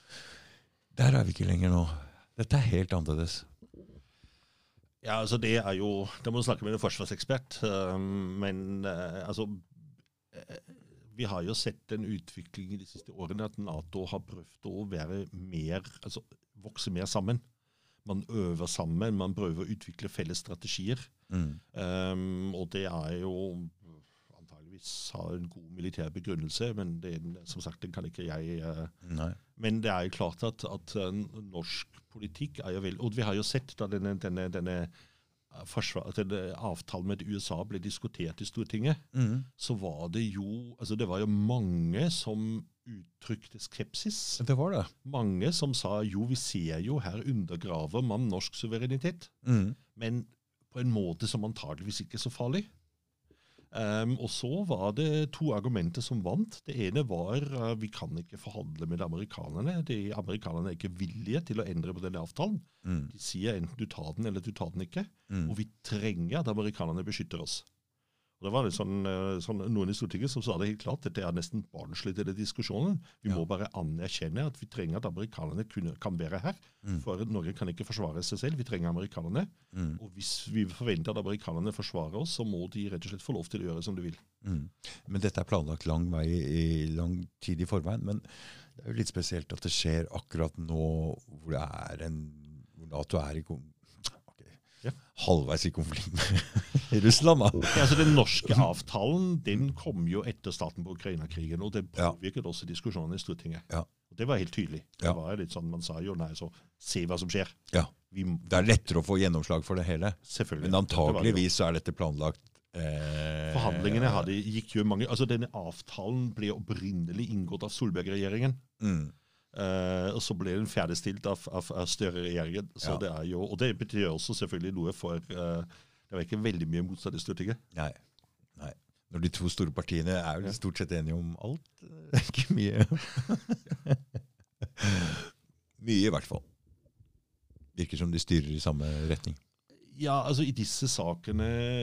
Der vi ikke lenger nå. Dette helt annerledes. Ja, altså det jo, da må du snakke med en forsvarsekspert, men altså, vi har jo sett en utvikling i de siste årene at NATO har prøvd å være mer, altså vokse mer sammen. Man øver sammen, man prøver å utvikle felles strategier. Og det jo antageligvis har en god militær begrunnelse, men som sagt, den kan ikke jeg. Men det jo klart at norsk politikk jo vel, og vi har jo sett da denne avtalen med USA ble diskutert i Stortinget, så var det jo, altså det var jo mange som uttrykte skepsis. Det var det. Mange som sa, jo, vi ser jo her undergraver man norsk suverenitet, men på en måte som antageligvis ikke så farlig. Og så var det to argumenter som vant. Det ene var, vi kan ikke forhandle med amerikanerne. Amerikanerne ikke villige til å endre på denne avtalen. De sier enten du tar den eller du tar den ikke. Og vi trenger at amerikanerne beskytter oss. Og det var det sånn, noen i Stortinget som sa det helt klart, dette nesten barnslig til den diskusjonen. Vi må bare anerkjenne at vi trenger at amerikanerne kan være her, for Norge kan ikke forsvare seg selv, vi trenger amerikanerne. Og hvis vi forventer at amerikanerne forsvarer oss, så må de rett og slett få lov til å gjøre som de vil. Men dette planlagt lang vei i lang tid i forveien, men det jo litt spesielt at det skjer akkurat nå hvor det hvor NATO i halvveis i konflikt med Russland. Da. Ja, altså den norske avtalen, den kom jo etter starten på Ukraina-krigen, og det påvirket også diskusjonen i Stortinget. Ja. Og det var helt tydelig. Det var litt sånn, man sa jo, nei, så se hva som skjer. Ja. Det lettere å få gjennomslag for det hele. Selvfølgelig. Men antageligvis så dette planlagt. Forhandlingene gikk jo mange, altså denne avtalen ble opprinnelig inngått av Solberg-regjeringen. Og så ble den ferdigstilt av Støre-regjeringen. Så det jo, og det betyr også selvfølgelig noe for det var ikke veldig mye motstand i Stortinget. Nei. Når de to store partiene jo stort sett enige om alt. Ikke mye. Mye i hvert fall. Virker som de styrer i samme retning. Ja, altså i disse sakene,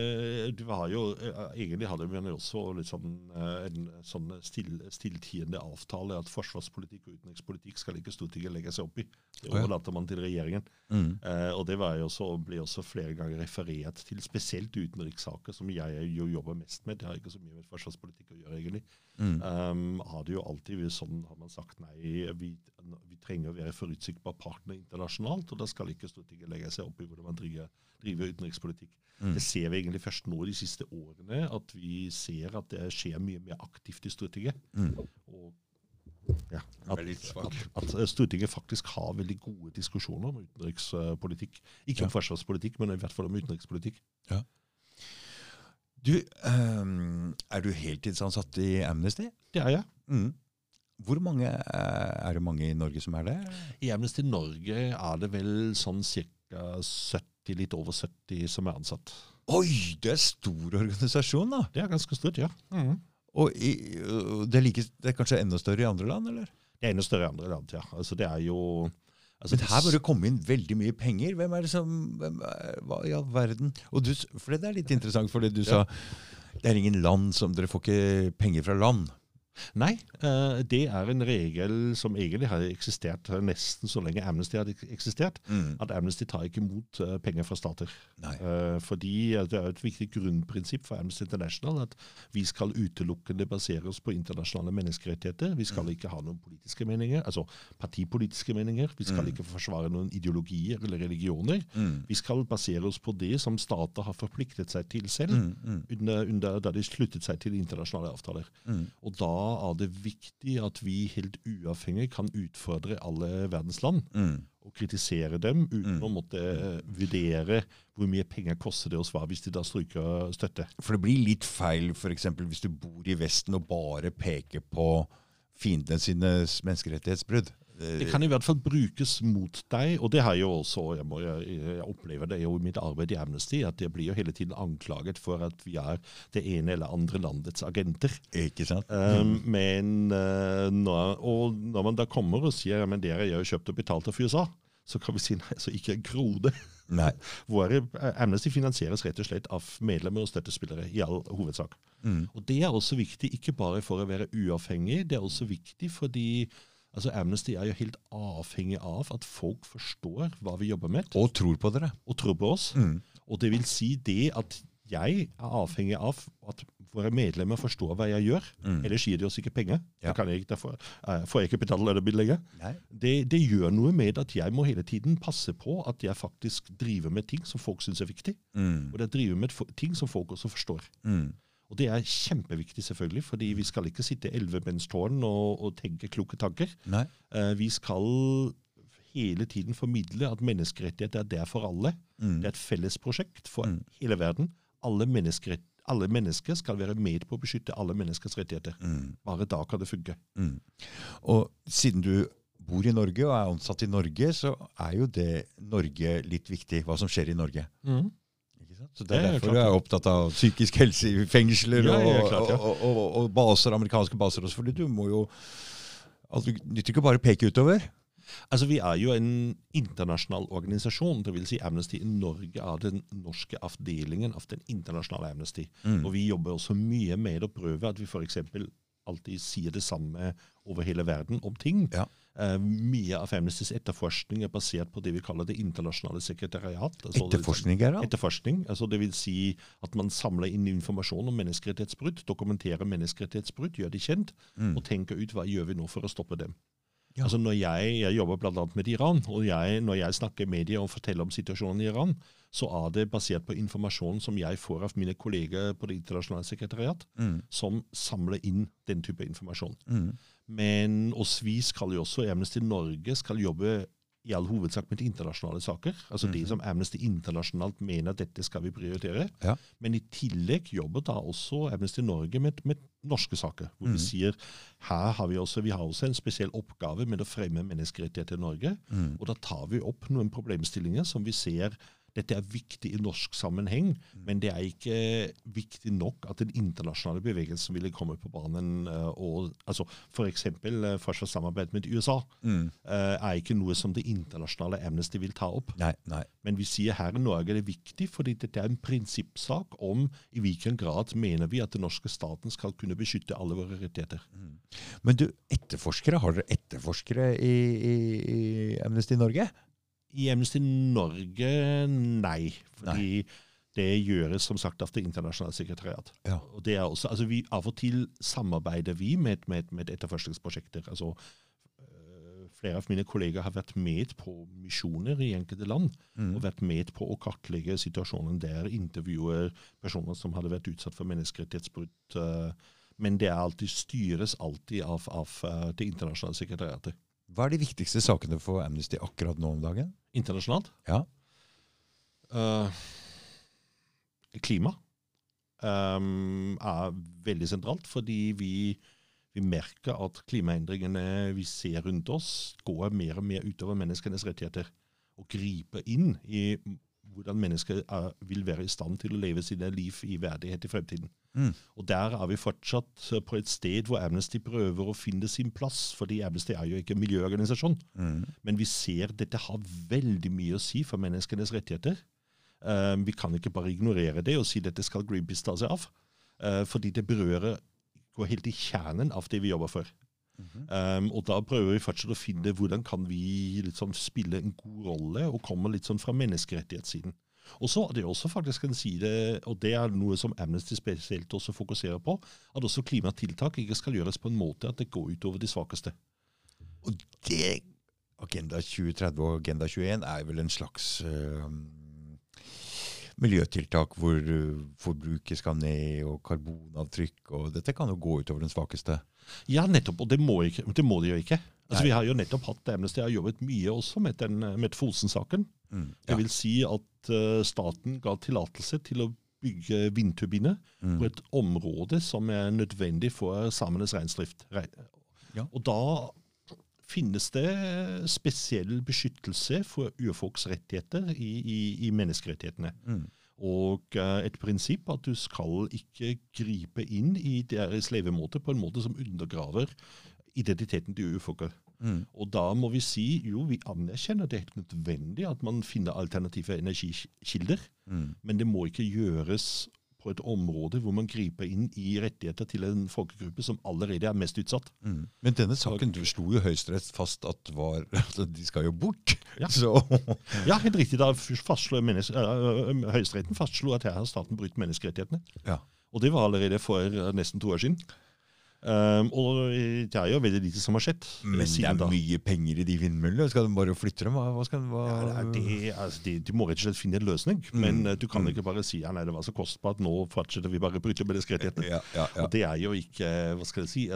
egentlig hadde vi jo også litt en sånn stilltiende avtale at forsvarspolitikk og utenrikspolitikk skal ikke Stortinget legge seg opp i. Det overlater man til regjeringen. Og det ble også flere ganger referert til, spesielt utenrikssaker, som jeg jo jobber mest med. Det har ikke så mye med forsvarspolitikk å gjøre, egentlig. Har det jo alltid sånn, har man sagt, nei, vi trenger å være forutsigbar partner internasjonalt, og da skal ikke Stortinget legge seg opp i hvordan man driver utenrikspolitikk. Det ser vi egentlig først nå de siste årene, at vi ser at det skjer mye mer aktivt i Stortinget. Og ja, at Stortinget faktisk har veldig gode diskusjoner om utenrikspolitikk. Ikke om forsvarspolitikk, men i hvert fall om utenrikspolitikk. Ja. Du, er du heltidsansatt i Amnesty? Det er jeg. Hvor mange, er det mange i Norge som er det? I Amnesty Norge er det vel sånn cirka 70, litt over 70 som er ansatt. Oi, det er stor organisasjon da! Det er ganske stort, ja. Og det er kanskje enda større i andre land, eller? Det er enda større i andre land, ja. Altså det er jo... Men her bør det komme inn veldig mye penger. Hvem er det som... hva i all verden? Og for det er litt interessant, for det du sa, det er ingen land som... Dere får ikke penger fra land. Nei, det er en regel som egentlig har eksistert nesten så lenge Amnesty har eksistert, at Amnesty tar ikke imot penger fra stater. Fordi det er et viktig grunnprinsipp for Amnesty International at vi skal utelukkende basere oss på internasjonale menneskerettigheter. Vi skal ikke ha noen politiske meninger, altså partipolitiske meninger. Vi skal ikke forsvare noen ideologier eller religioner. Vi skal basere oss på det som stater har forpliktet seg til selv, da de sluttet seg til internasjonale avtaler. Og da er det viktig at vi helt uavhengig kan utfordre alle verdens land og kritisere dem uten å måtte vurdere hvor mye penger koster det oss hva hvis de da stryker støtte. For det blir litt feil, for eksempel hvis du bor i Vesten og bare peker på fiendene sines menneskerettighetsbrudd. Det kan i hvert fall brukes mot deg, og det har jo også, jeg opplever det jo i mitt arbeid i Amnesty, at jeg blir jo hele tiden anklaget for at vi er det ene eller andre landets agenter. Ikke sant? Men når man da kommer og sier, men dere har jo kjøpt og betalt av USA, så kan vi si nei, så ikke en krone. Nei. Amnesty finansieres rett og slett av medlemmer og støttespillere i all hovedsak. Og det er også viktig, ikke bare for å være uavhengig, det er også viktig fordi Amnesty er jo helt avhengig av at folk forstår hva vi jobber med. Og tror på dere. Og tror på oss. Og det vil si det at jeg er avhengig av at våre medlemmer forstår hva jeg gjør. Ellers gir de oss ikke penger. Da får jeg ikke betale lønnebil lenger. Det gjør noe med at jeg må hele tiden passe på at jeg faktisk driver med ting som folk synes er viktig. Og jeg driver med ting som folk også forstår. Og det er kjempeviktig selvfølgelig, fordi vi skal ikke sitte i 11-bennstårn og tenke kloke tanker. Vi skal hele tiden formidle at menneskerettighet er der for alle. Det er et felles prosjekt for hele verden. Alle mennesker skal være med på å beskytte alle menneskers rettigheter. Bare da kan det funke. Og siden du bor i Norge og er ansatt i Norge, så er jo det Norge litt viktig, hva som skjer i Norge. Så det er derfor du er opptatt av psykisk helse i fengsler og baser, amerikanske baser også, fordi du må jo, du nytter ikke bare peke utover. Vi er jo en internasjonal organisasjon, det vil si Amnesty i Norge er den norske avdelingen av den internasjonale Amnesty. Og vi jobber også mye med å prøve at vi for eksempel alltid sier det samme over hele verden om ting. Mye av Amnestys etterforskning er basert på det vi kaller det internasjonale sekretariat. Etterforskning er det? Etterforskning, det vil si at man samler inn informasjon om menneskerettighetsbrudd, dokumenterer menneskerettighetsbrudd, gjør de kjent, og tenker ut hva gjør vi nå for å stoppe dem. Når jeg jobber blant annet med Iran, og når jeg snakker i media og forteller om situasjonen i Iran, så er det basert på informasjon som jeg får av mine kolleger på det internasjonale sekretariat, som samler inn den type informasjon. Men vi skal jo også, Amnesty Norge skal jobbe i all hovedsak med internasjonale saker. Det som Amnesty internasjonalt mener dette skal vi prioritere. Men i tillegg jobber da også Amnesty Norge med norske saker, hvor vi sier, her har vi også en spesiell oppgave med å fremme menneskerettigheter i Norge, og da tar vi opp noen problemstillinger som vi ser dette er viktig i norsk sammenheng, men det er ikke viktig nok at den internasjonale bevegelsen ville komme på banen. Altså for eksempel forsvarssamarbeid med USA er ikke noe som det internasjonale Amnesty vil ta opp. Nei. Men vi sier her i Norge er det viktig, fordi dette er en prinsippsak om i hvilken grad mener vi at den norske staten skal kunne beskytte alle våre rettigheter. Men du, har dere etterforskere i Amnesty Norge? I Amnesty Norge, nei. Fordi det gjøres som sagt av det internasjonale sekretariat. Ja. Og det er også, altså av og til samarbeider vi med etterforskningsprosjekter. Altså, flere av mine kolleger har vært med på misjoner i enkelte land, og vært med på å kartlegge situasjonen der, intervjuer personer som hadde vært utsatt for menneskerettighetsbrudd. Men det styres alltid av det internasjonale sekretariatet. Hva er de viktigste sakene for Amnesty akkurat nå om dagen? Internasjonalt? Ja. Klima er veldig sentralt, fordi vi merker at klimaendringene vi ser rundt oss går mer og mer utover menneskenes rettigheter, og griper inn i hvordan mennesker vil være i stand til å leve sine liv i verdighet i fremtiden. Og der er vi fortsatt på et sted hvor Amnesty prøver å finne sin plass, fordi Amnesty er jo ikke en miljøorganisasjon. Men vi ser at dette har veldig mye å si for menneskenes rettigheter. Vi kan ikke bare ignorere det og si at dette skal Greenpeace ta seg av, fordi det går helt i kjernen av det vi jobber for. Og da prøver vi fortsatt å finne hvordan kan vi liksom spille en god rolle og komme litt sånn fra menneskerettighetssiden. Og så er det også faktisk en side, og det er noe som Amnesty spesielt også fokuserer på, at også klimatiltak ikke skal gjøres på en måte at det går utover de svakeste. Og det, Agenda 2030 og Agenda 21 er vel en slags miljøtiltak hvor forbruket skal ned og karbonavtrykk, og dette kan jo gå utover den svakeste. Ja, nettopp, og det må de jo ikke. Altså, vi har jo nettopp hatt Amnesty har jobbet mye også med Fosen-saken. Det vil si at staten ga tillatelse til å bygge vindturbiner på et område som er nødvendig for samenes reinsdrift. Ja. Og da finnes det spesiell beskyttelse for urfolks rettigheter i menneskerettighetene. Og et prinsipp at du skal ikke gripe inn i deres levemåte på en måte som undergraver identiteten til urfolket. Og da må vi si, vi anerkjenner det helt nødvendig at man finner alternative energikilder, men det må ikke gjøres på et område hvor man griper inn i rettigheter til en folkegruppe som allerede er mest utsatt. Men denne saken slo jo Høyesterett fast at de skal jo bort. Ja, Så. Ja, helt riktig. Da Høyesteretten fastslo at her har staten brutt menneskerettighetene. Ja. Og det var allerede for nesten 2 år siden. Og det er jo veldig lite som har skjedd. Men det er mye penger i de vindmøllene. Skal de bare flytte dem? De må rett og slett finne en løsning. Men du kan ikke bare si nei, det var så kostbart, nå fortsetter vi bare å bryte menneskerettighetene. Ja. Og det er jo ikke, hva skal jeg si,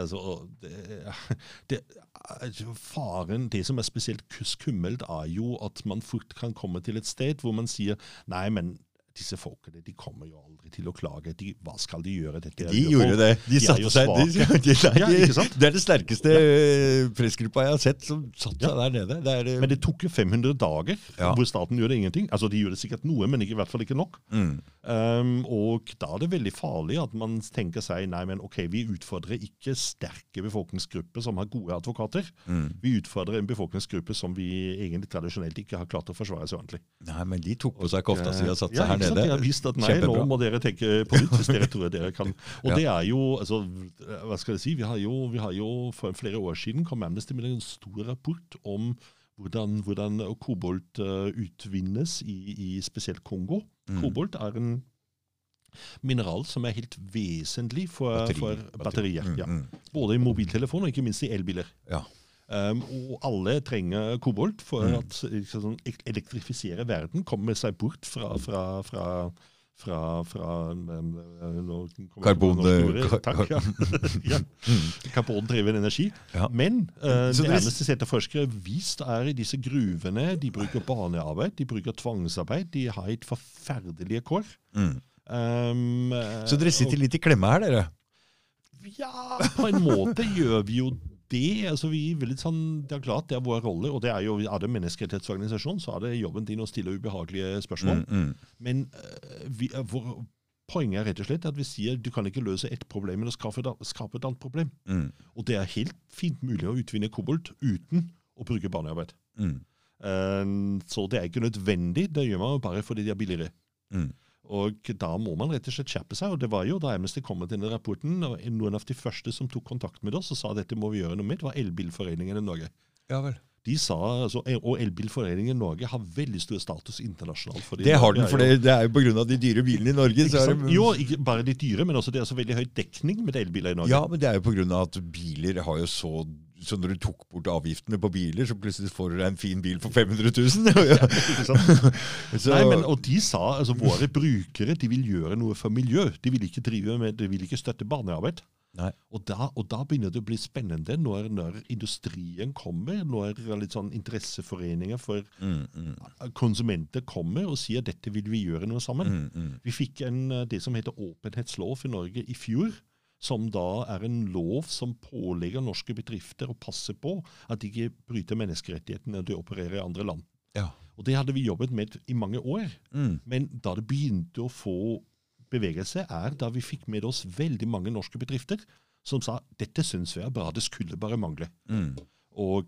faren, det som er spesielt skummelt er jo at man fort kan komme til et sted hvor man sier, nei, men disse folkene, de kommer jo aldri til å klage. Hva skal de gjøre? De gjorde det. De satte seg. Det er det sterkeste pressgruppa jeg har sett som satt seg der nede. Men det tok jo 500 dager hvor staten gjorde ingenting. Altså, de gjorde sikkert noe, men i hvert fall ikke nok. Og da er det veldig farlig at man tenker seg, nei, men ok, vi utfordrer ikke sterke befolkningsgrupper som har gode advokater. Vi utfordrer en befolkningsgruppe som vi egentlig tradisjonelt ikke har klart å forsvare seg ordentlig. Nei, men de tok på seg kofta si og satt seg her nede. De har visst at nei, nå må dere tenke på nytt hvis dere tror dere kan. Og det er jo, altså, hva skal jeg si, vi har jo for flere år siden kom Amnesty med en stor rapport om hvordan kobolt utvinnes i spesielt Kongo. Kobolt er en mineral som er helt vesentlig for batterier. Ja. Både i mobiltelefon og ikke minst i elbiler. Ja. Og alle trenger kobolt for at elektrifisere verden, komme seg bort fra karbondreven energi. Ja. Men det eneste etterforskere vist er i disse gruvene, de bruker barnearbeid, de bruker tvangsarbeid, de har et forferdelige kår. Så dere sitter litt i klemme her, dere? Ja, på en måte gjør vi jo det, altså vi er litt sånn, det klart, det vår rolle, og det jo, det menneskerettighetsorganisasjon, så det jobben din å stille ubehagelige spørsmål. Men poenget rett og slett at vi sier at du kan ikke løse ett problem, men å skape et annet problem. Og det helt fint mulig å utvinne kobolt uten å bruke barnearbeid. Så det ikke nødvendig, det gjør man jo bare fordi de billigere. Og da må man rett og slett skjerpe seg, og det var jo da Amnesty kom med denne rapporten, og noen av de første som tok kontakt med oss og sa dette må vi gjøre noe med, det var Elbilforeningen i Norge. Ja vel. De sa, altså, og Elbilforeningen i Norge har veldig stor status internasjonalt. Det har den, for det jo på grunn av de dyre bilene i Norge. Så jo, ikke bare de dyre, men også det så veldig høy dekning med elbiler i Norge. Ja, men det jo på grunn av at biler har jo så når du tok bort avgiftene på biler, så plutselig får du en fin bil for 500 000. Nei, men, og de sa, altså våre brukere, de vil gjøre noe for miljø. De vil ikke de vil ikke støtte barnearbeid. Nei. Og da begynner det å bli spennende når industrien kommer, når litt sånn interesseforeninger for konsumenter kommer og sier dette vil vi gjøre noe sammen. Vi fikk det som heter åpenhetslov i Norge i fjor, som da en lov som pålegger norske bedrifter å passe på at de ikke bryter menneskerettighetene når de opererer i andre land. Ja. Og det hadde vi jobbet med i mange år, men da det begynte å få bevegelse da vi fikk med oss veldig mange norske bedrifter som sa, dette synes vi bra, det skulle bare mangle. Og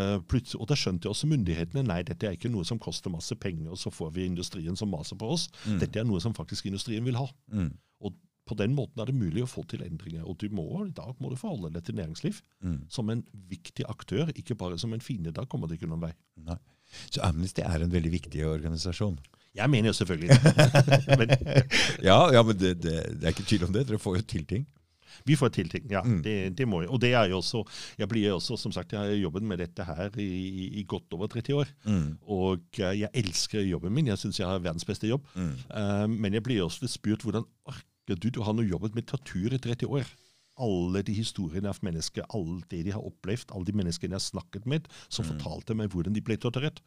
da skjønte også myndighetene, nei, dette ikke noe som koster masse penger, og så får vi industrien som maser på oss. Dette noe som faktisk industrien vil ha. Og på den måten det mulig å få til endringer, og i dag må du forholde deg til næringsliv som en viktig aktør, ikke bare som en fiende. Da kommer det ikke noen vei. Nei. Så Amnesty en veldig viktig organisasjon? Jeg mener jo selvfølgelig det. Men ja, men det ikke tvil om det. Dere får jo til ting. Vi får til ting, ja. Det må jeg. Og det jo også, jeg blir også, som sagt, jeg har jobbet med dette her i godt over 30 år. Og jeg elsker jobben min. Jeg synes jeg har verdens beste jobb. Men jeg blir også litt spurt, hvordan du har nå jobbet med tortur i 30 år. Alle de historiene av mennesker, alt det de har opplevd, alle de menneskene jeg har snakket med, som fortalte meg hvordan de ble torturert.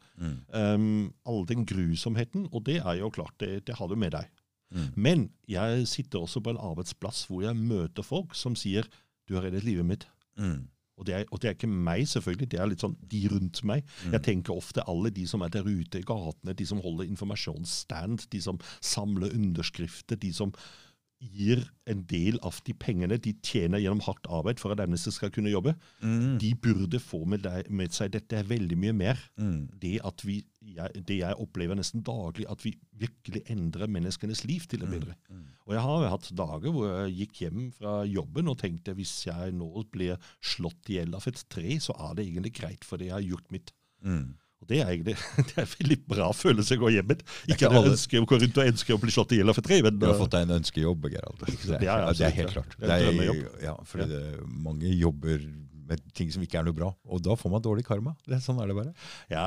All den grusomheten, og det jo klart, det har du med deg. Men jeg sitter også på en arbeidsplass hvor jeg møter folk som sier, du har reddet livet mitt. Og det ikke meg selvfølgelig, det litt sånn de rundt meg. Jeg tenker ofte alle de som der ute i gatene, de som holder informasjonsstand, de som samler underskrifter, de som gir en del av de pengene de tjener gjennom hardt arbeid for at Amnesty skal kunne jobbe. De burde få med seg dette veldig mye mer. Det jeg opplever nesten daglig, at vi virkelig endrer menneskenes liv til det bedre. Og jeg har hatt dager hvor jeg gikk hjem fra jobben og tenkte, hvis jeg nå blir slått i hjel av et tre, så det egentlig greit for det jeg har gjort mitt. Og det egentlig, det en veldig bra følelse å gå hjemmet. Ikke alle ønsker å gå rundt og ønsker å bli slått i hjel av et tre. Du har fått deg en ønskejobb, Gerald. Det helt klart. Ja, fordi mange jobber med ting som ikke noe bra, og da får man dårlig karma. Sånn det bare. Ja,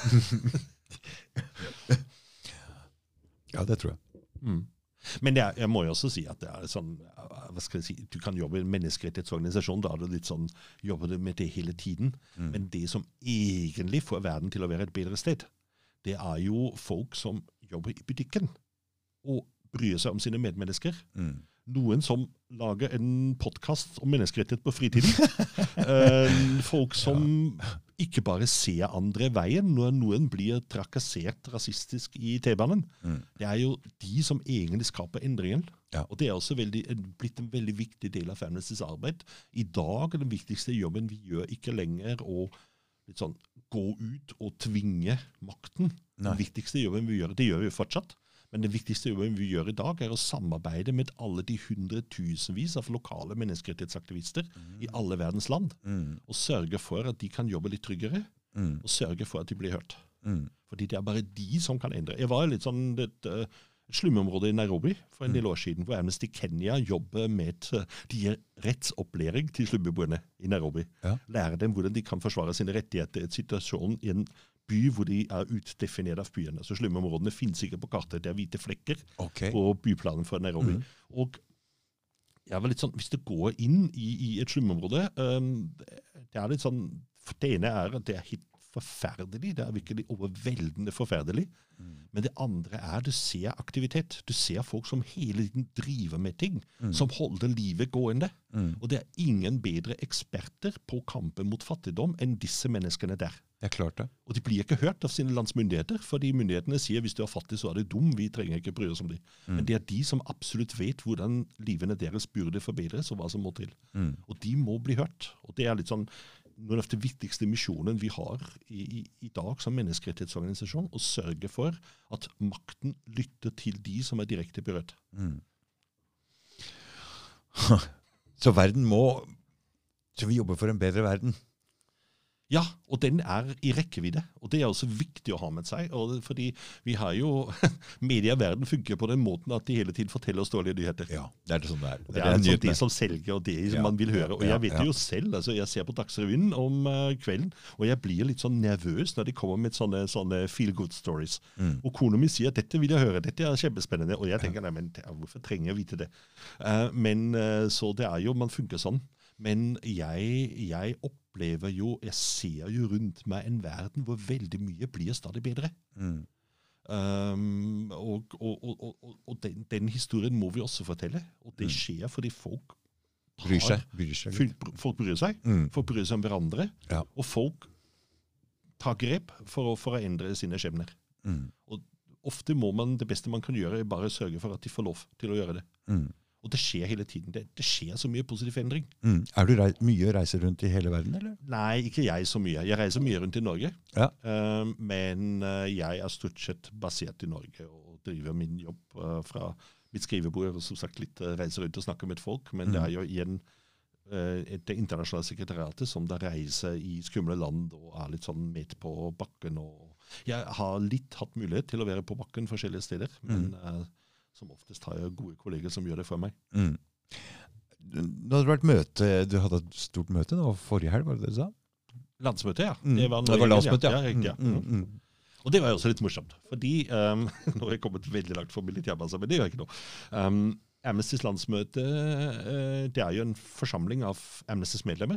ja, det tror jeg. Men jeg må jo også si at det sånn, hva skal jeg si, du kan jobbe i en menneskerettighetsorganisasjon, da du litt sånn, jobber du med det hele tiden. Men det som egentlig får verden til å være et bedre sted, det jo folk som jobber i butikken og bryr seg om sine medmennesker. Noen som lager en podcast om menneskerettighet på fritiden. Folk som ikke bare ser andre veien når noen blir trakassert rasistisk i T-banen. Det jo de som egentlig skaper endringen. Ja. Og det også blitt en veldig viktig del av Amnestys arbeid. I dag den viktigste jobben vi gjør ikke lenger å litt sånn, gå ut og tvinge makten. Den viktigste jobben vi gjør, det gjør vi fortsatt. Men det viktigste jobben vi gjør i dag å samarbeide med alle de hundretusenvis av lokale menneskerettighetsaktivister i alle verdens land, og sørge for at de kan jobbe litt tryggere, og sørge for at de blir hørt. Fordi det bare de som kan endre. Jeg var litt sånn et slumområde i Nairobi for en del år siden, hvor Amnesty Kenya jobber med de gir rettsopplæring til slummeboerne i Nairobi. Lære dem hvordan de kan forsvare sine rettigheter i en situasjon i en by hvor de utdefinert av byene. Så slumområdene finnes ikke på kartet. Det hvite flekker på byplanen for Nairobi. Og jeg var litt sånn, hvis det går inn i et slumområde, det litt sånn, det ene at det helt forferdelig. Det virkelig overveldende forferdelig. Men det andre du ser aktivitet. Du ser folk som hele tiden driver med ting, som holder livet gående. Og det ingen bedre eksperter på kampen mot fattigdom enn disse menneskene der. Det klart det. Og de blir ikke hørt av sine landsmyndigheter, fordi myndighetene sier hvis du er fattig, så du dum, vi trenger ikke bry oss om det. Men det de som absolutt vet hvordan livene deres burde forbedres, og hva som må til. Og de må bli hørt. Og det litt sånn, noen av de viktigste misjonen vi har i dag som menneskerettighetsorganisasjon, å sørge for at makten lytter til de som direkte berørt. Så vi jobber for en bedre verden. Ja, og den i rekkevidde, og det også viktig å ha med seg, fordi vi har jo, medieverden funker på den måten at de hele tiden forteller oss dårlige nyheter. Ja, det det som det Det liksom det som selger, og det som man vil høre. Og jeg vet jo selv, altså jeg ser på Dagsrevyen om kvelden, og jeg blir litt sånn nervøs når de kommer med sånne feel-good stories. Og kona mi sier, dette vil jeg høre, dette kjempespennende, og jeg tenker, nei, men hvorfor trenger jeg vite det? Men så det jo, man funker sånn. Men jeg opplever jo, jeg ser jo rundt meg en verden hvor veldig mye blir stadig bedre. Og den historien må vi også fortelle. Og det skjer fordi folk bryr seg. Folk bryr seg. Folk bryr seg om hverandre. Ja. Og folk tar grep for å endre sine skjebner. Og ofte må det beste man kan gjøre bare sørge for at de får lov til å gjøre det. Og det skjer hele tiden. Det skjer så mye positiv endring. Du mye reiser rundt i hele verden, eller? Nei, ikke jeg så mye. Jeg reiser mye rundt i Norge. Ja. Men jeg stort sett basert i Norge og driver min jobb fra mitt skrivebord. Og som sagt litt reiser rundt og snakker med folk. Men det jo igjen det internasjonale sekretariatet som da reiser i skumle land og litt sånn midt på bakken. Og jeg har litt hatt mulighet til å være på bakken forskjellige steder, men som oftest har jeg gode kolleger som gjør det for meg. Nå hadde det vært du hadde et stort møte nå, forrige helg, var det det du sa? Landsmøte, ja. Det var landsmøte, ja. Og det var jo også litt morsomt, fordi nå har jeg kommet veldig langt for militærbasen, men det gjør jeg ikke nå. Amnestys landsmøte, det jo en forsamling av Amnestys medlemmer.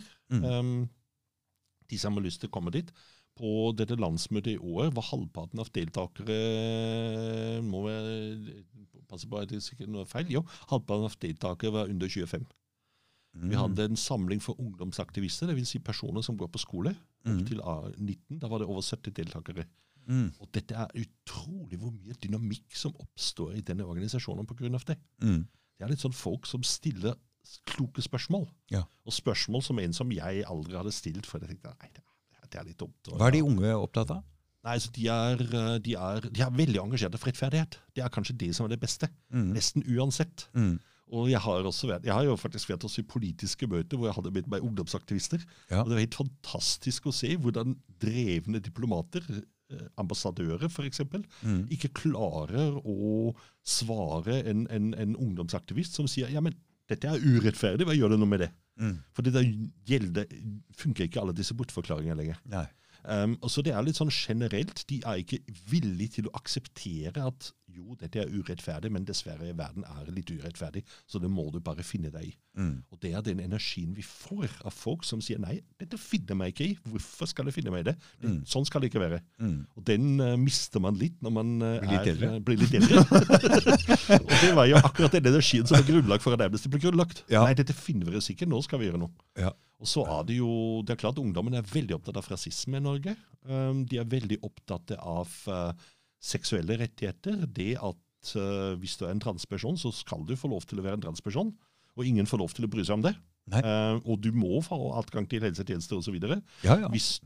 De som har lyst til å komme dit. På dette landsmøtet i år var halvparten av deltakere, må jeg passe på at det ikke noe feil, halvparten av deltakere var under 25. Vi hadde en samling for ungdomsaktivister, det vil si personer som går på skole, opp til 19, da var det over 70 deltakere. Og dette utrolig hvor mye dynamikk som oppstår i denne organisasjonen på grunn av det. Det litt sånn folk som stiller kloke spørsmål, og spørsmål som en som jeg aldri hadde stilt, for jeg tenkte, nei, det litt dumt. Hva de unge opptatt av? Nei, så de veldig engasjerte for rettferdighet. Det kanskje det som det beste. Nesten uansett. Og jeg har jo faktisk vært også i politiske møter hvor jeg hadde med meg ungdomsaktivister. Og det var helt fantastisk å se hvordan drevne diplomater, ambassadører for eksempel, ikke klarer å svare en ungdomsaktivist som sier, ja, men dette urettferdig, hva gjør det noe med det? For det funker ikke alle disse bortforklaringer lenger. Nei. Og så det litt sånn generelt, de ikke villige til å akseptere at jo, dette urettferdig, men dessverre verden litt urettferdig, så det må du bare finne deg i. Og det den energien vi får av folk som sier, nei, dette finner meg ikke i, hvorfor skal jeg finne meg i det? Sånn skal det ikke være. Og den mister man litt når man blir litt eldre. Og det var jo akkurat den energien som grunnlag for at Amnesty ble grunnlagt. Nei, dette finner vi oss ikke, nå skal vi gjøre noe. Ja. Og så det jo, det klart ungdommen veldig opptatt av rasisme i Norge. De veldig opptatt av seksuelle rettigheter. Det at hvis du en transperson, så skal du få lov til å være en transperson, og ingen får lov til å bry seg om det. Og du må få adgang til helsetjenester og så videre. Hvis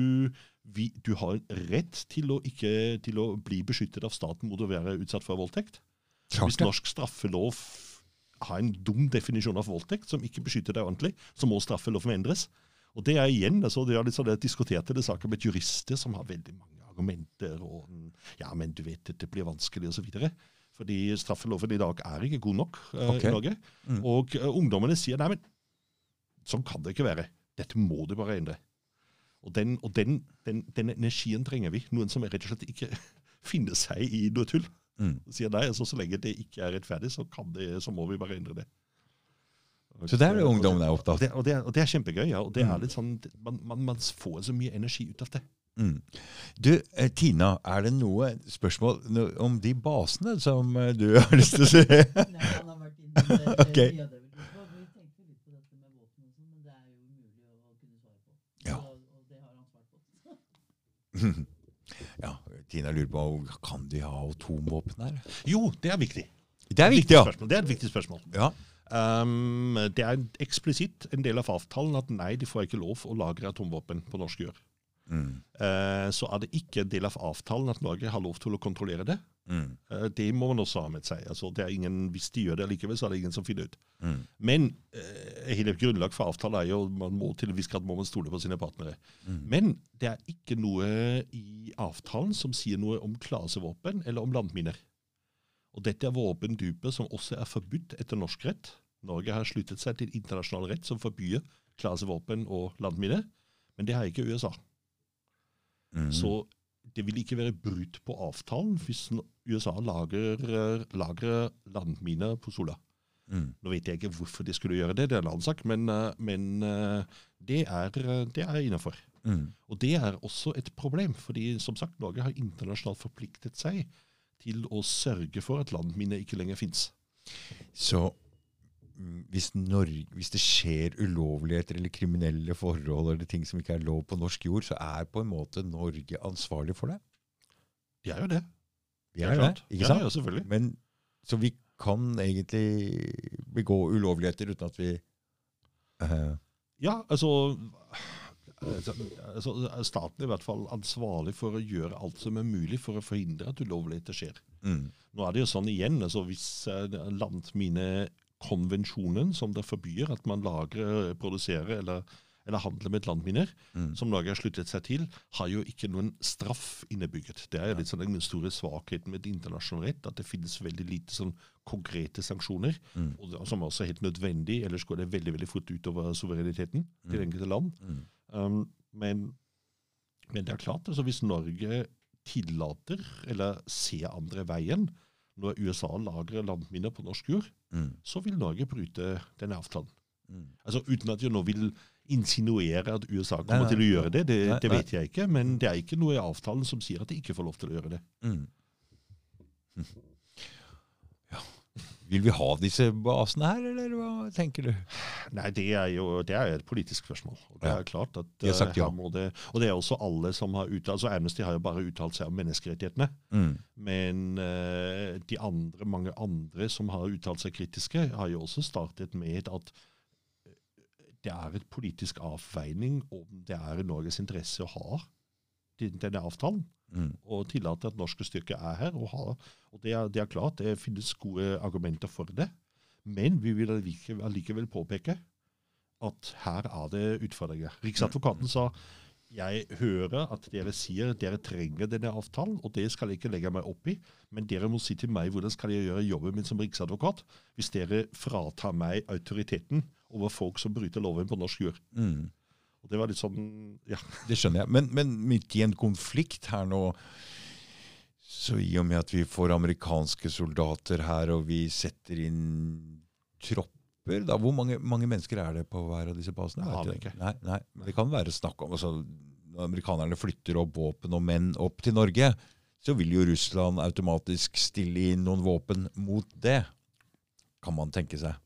du har rett til å bli beskyttet av staten mot å være utsatt for voldtekt. Hvis norsk straffelov har en dum definisjon av voldtekt som ikke beskytter deg ordentlig, så må straffeloven endres. Og det igjen, altså, det litt sånn at jeg diskuterte det saker med jurister som har veldig mange argumenter, og ja, men du vet, det blir vanskelig og så videre. Fordi straffeloven i dag ikke god nok i Norge. Og ungdommene sier, nei, men sånn kan det ikke være. Dette må du bare endre. Og den energien trenger vi. Noen som rett og slett ikke finner seg i noe tull. Sier nei, altså, så lenge det ikke rettferdig, så må vi bare endre det. Så det ungdommen opptatt. Og det kjempegøy, ja. Og det litt sånn, man får så mye energi ut av det. Du, Tina, det noe spørsmål om de basene som du har lyst til å se? Nei, han har vært innom det. Okay. Ja, det vil vi tenkte litt på dette med våpen og sånn, men det jo umulig å kunne svare på. Ja. Og det har han svart på. Ja, Tina lurer på, kan de ha atomvåpen her? Jo, det viktig. Det viktig, ja. Det et viktig spørsmål. Ja. Det eksplisitt en del av avtalen at nei, de får ikke lov å lagre atomvåpen på norsk jord. Så det ikke en del av avtalen at Norge har lov til å kontrollere det. Det må man også ha med seg. Altså, det ingen, hvis de gjør det likevel, så det ingen som finner ut. Men hele grunnlag for avtalen jo, man må til en viss grad må man stole på sine partnere. Men det ikke noe i avtalen som sier noe om klasevåpen eller om landminer. Og dette våpentyper som også forbudt etter norsk rett. Norge har sluttet seg til internasjonal rett som forbyr klasevåpen og landminer, men det har ikke USA. Så det vil ikke være brudd på avtalen hvis USA lagrer landminer på Sola. Nå vet jeg ikke hvorfor de skulle gjøre det, det en annen sak, men det innenfor. Og det også et problem, fordi som sagt, Norge har internasjonalt forpliktet seg til å sørge for at landminer ikke lenger finnes. Så hvis det skjer ulovligheter eller kriminelle forhold eller ting som ikke lov på norsk jord, så på en måte Norge ansvarlig for det? De jo det. De det, ikke sant? Ja, selvfølgelig. Men, så vi kan egentlig begå ulovligheter uten at vi... Ja, altså staten I hvert fall ansvarlig for å gjøre alt som mulig for å forhindre at ulovligheter skjer. Nå det jo sånn igjen, altså hvis landminekonvensjonen som det forbyr at man lagrer, produserer eller handler med landminer, som Norge har sluttet seg til, har jo ikke noen straff innebygget. Det jo litt sånn den store svakheten med internasjonal rett, at det finnes veldig lite sånn konkrete sanksjoner, og som også helt nødvendig, ellers går det veldig, veldig fort utover suvereniteten til enkelte land. Men det klart, altså hvis Norge tillater eller ser andre veien når USA lagrer landminer på norsk jord, så vil Norge bryte denne avtalen. Altså uten at jeg nå vil insinuere at USA kommer til å gjøre det, det vet jeg ikke, men det ikke noe I avtalen som sier at de ikke får lov til å gjøre det. Ja. Vil vi ha disse basene her, eller hva tenker du? Nei, det jo det et politisk spørsmål. Og det klart at de har sagt ja. Her må det, og det også alle som har uttalt, altså Amnesty har jo bare uttalt seg om menneskerettighetene, men mange andre som har uttalt seg kritiske, har jo også startet med at det et politisk avveining om det I Norges interesse å ha denne avtalen, og tillate at norske styrker her, og det klart, det finnes gode argumenter for det, men vi vil allikevel påpeke at her det utfordringer. Riksadvokaten sa, jeg hører at dere sier dere trenger denne avtalen, og det skal jeg ikke legge meg opp I, men dere må si til meg hvordan skal jeg gjøre jobben min som riksadvokat hvis dere fratar meg autoriteten over folk som bryter loven på norsk jord. Og det var litt sånn, ja. Det skjønner jeg, men midt I en konflikt her nå, så I og med at vi får amerikanske soldater her, og vi setter inn tropper, da, hvor mange mennesker det på hver av disse basene? Ja, det ikke. Nei, det kan være snakk om, altså, når amerikanerne flytter opp våpen og menn opp til Norge, så vil jo Russland automatisk stille inn noen våpen mot det, kan man tenke seg.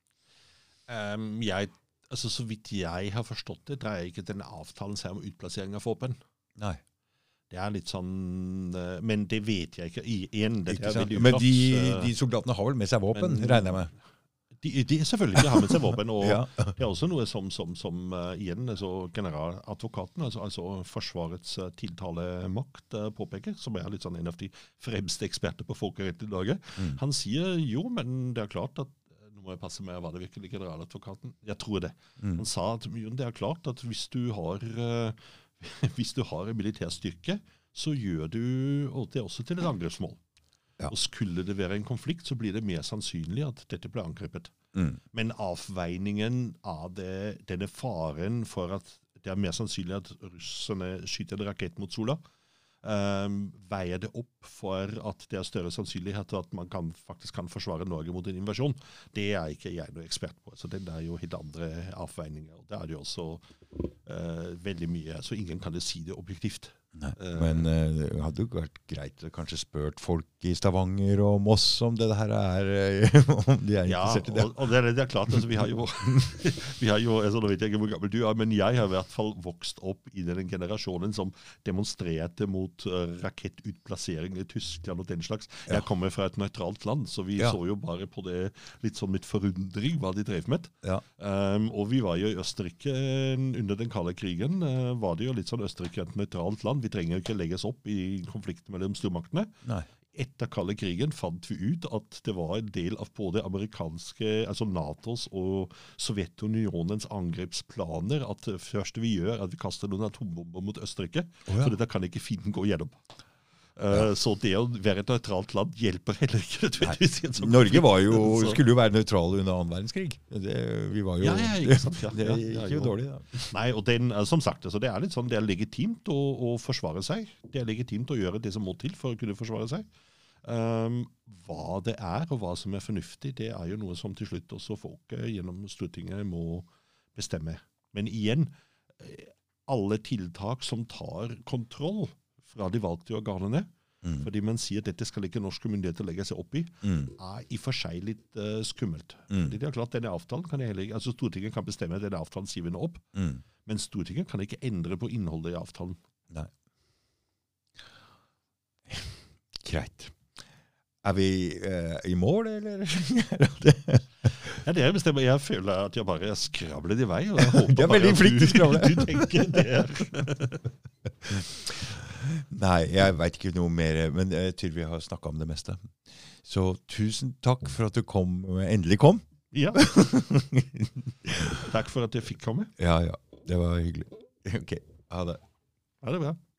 Altså, så vidt jeg har forstått det, dreier ikke denne avtalen seg om utplassering av våpen. Nei. Det litt sånn, men det vet jeg ikke. Igjen, det veldig men de soldatene har vel med seg våpen, regner jeg med? De selvfølgelig ikke har med seg våpen, og det også noe som igjen, altså generaladvokaten, altså Forsvarets tiltalemakt påpeker, som litt sånn en av de fremste eksperter på folkerett I Norge. Han sier jo, men det klart at må jeg passe med, var det virkelig generaladvokaten? Jeg tror det. Han sa at det klart at hvis du har en militærstyrke, så gjør du det også til et angrepsmål. Ja. Og skulle det være en konflikt, så blir det mer sannsynlig at dette blir angrepet. Men avveiningen av denne faren for at det mer sannsynlig at russerne skyter en rakett mot Sola, veier det opp for at det større sannsynlighet at man faktisk kan forsvare Norge mot en invasjon. Det ikke jeg noe ekspert på. Så det jo helt andre avveininger. Og det det jo også veldig mye. Så ingen kan det si det objektivt. Nei, men det hadde jo vært greit å kanskje spørt folk i Stavanger og Moss om det her om de er Ja, interessert i det. og det er klart, altså, vi har jo, altså, nå vet jeg ikke hvor gammel du er, men jeg har i hvert fall vokst opp i den generasjonen som demonstrerte mot rakettutplassering i Tyskland og den slags. Ja. Jeg kommer fra et nøytralt land, så vi Ja. så jo bare på det litt sånn med forundring hva de drev med. Ja. Og vi var jo i Østerrike under den kalde krigen, var det jo litt sånn Østerrike et nøytralt land. Vi trenger jo ikke legges opp i konflikten mellom stormaktene. Nei. Etter kalde krigen fant vi ut at det var en del av både amerikanske, altså NATOs og Sovjetunionens angrepsplaner at det første vi gjør er at vi kaster noen atombomber mot Østerrike, ja. for da kan ikke fienden gå gjennom. Så det å være et nøytralt land hjelper heller ikke nødvendigvis. i en sånn Norge var jo, konflikt. skulle jo være nøytrale under annen verdenskrig. Vi var jo, Ja, ikke sant, ja. det Ja, gikk jo jo. dårlig da. Nei, og som sagt, altså, det er litt sånn, det er legitimt å forsvare seg. Det er legitimt å gjøre det som må til for å kunne forsvare seg. Hva det er, og hva som er fornuftig, det er jo noe som til slutt også folk gjennom Stortinget må bestemme. Men igjen, alle tiltak som tar kontroll fra de valgte organene, fordi man sier at dette skal ikke norske myndigheter legge seg opp i, er i for seg litt skummelt. Fordi det er klart, denne avtalen kan altså Stortinget kan bestemme at denne avtalen sier vi nå opp, men Stortinget kan ikke endre på innholdet i avtalen. Nei. Greit. Er vi i mål, eller? Ja, det bestemmer. Jeg føler at jeg bare skravler i vei, og jeg håper Du er veldig bare at flink til å skravle. du tenker det. Nei, jeg vet ikke noe mer, men jeg tror vi har snakket om det meste. Så tusen takk for at du endelig kom. Ja. Takk for at jeg fikk komme. Ja, det var hyggelig. Ok, ha det. Ja, det er bra.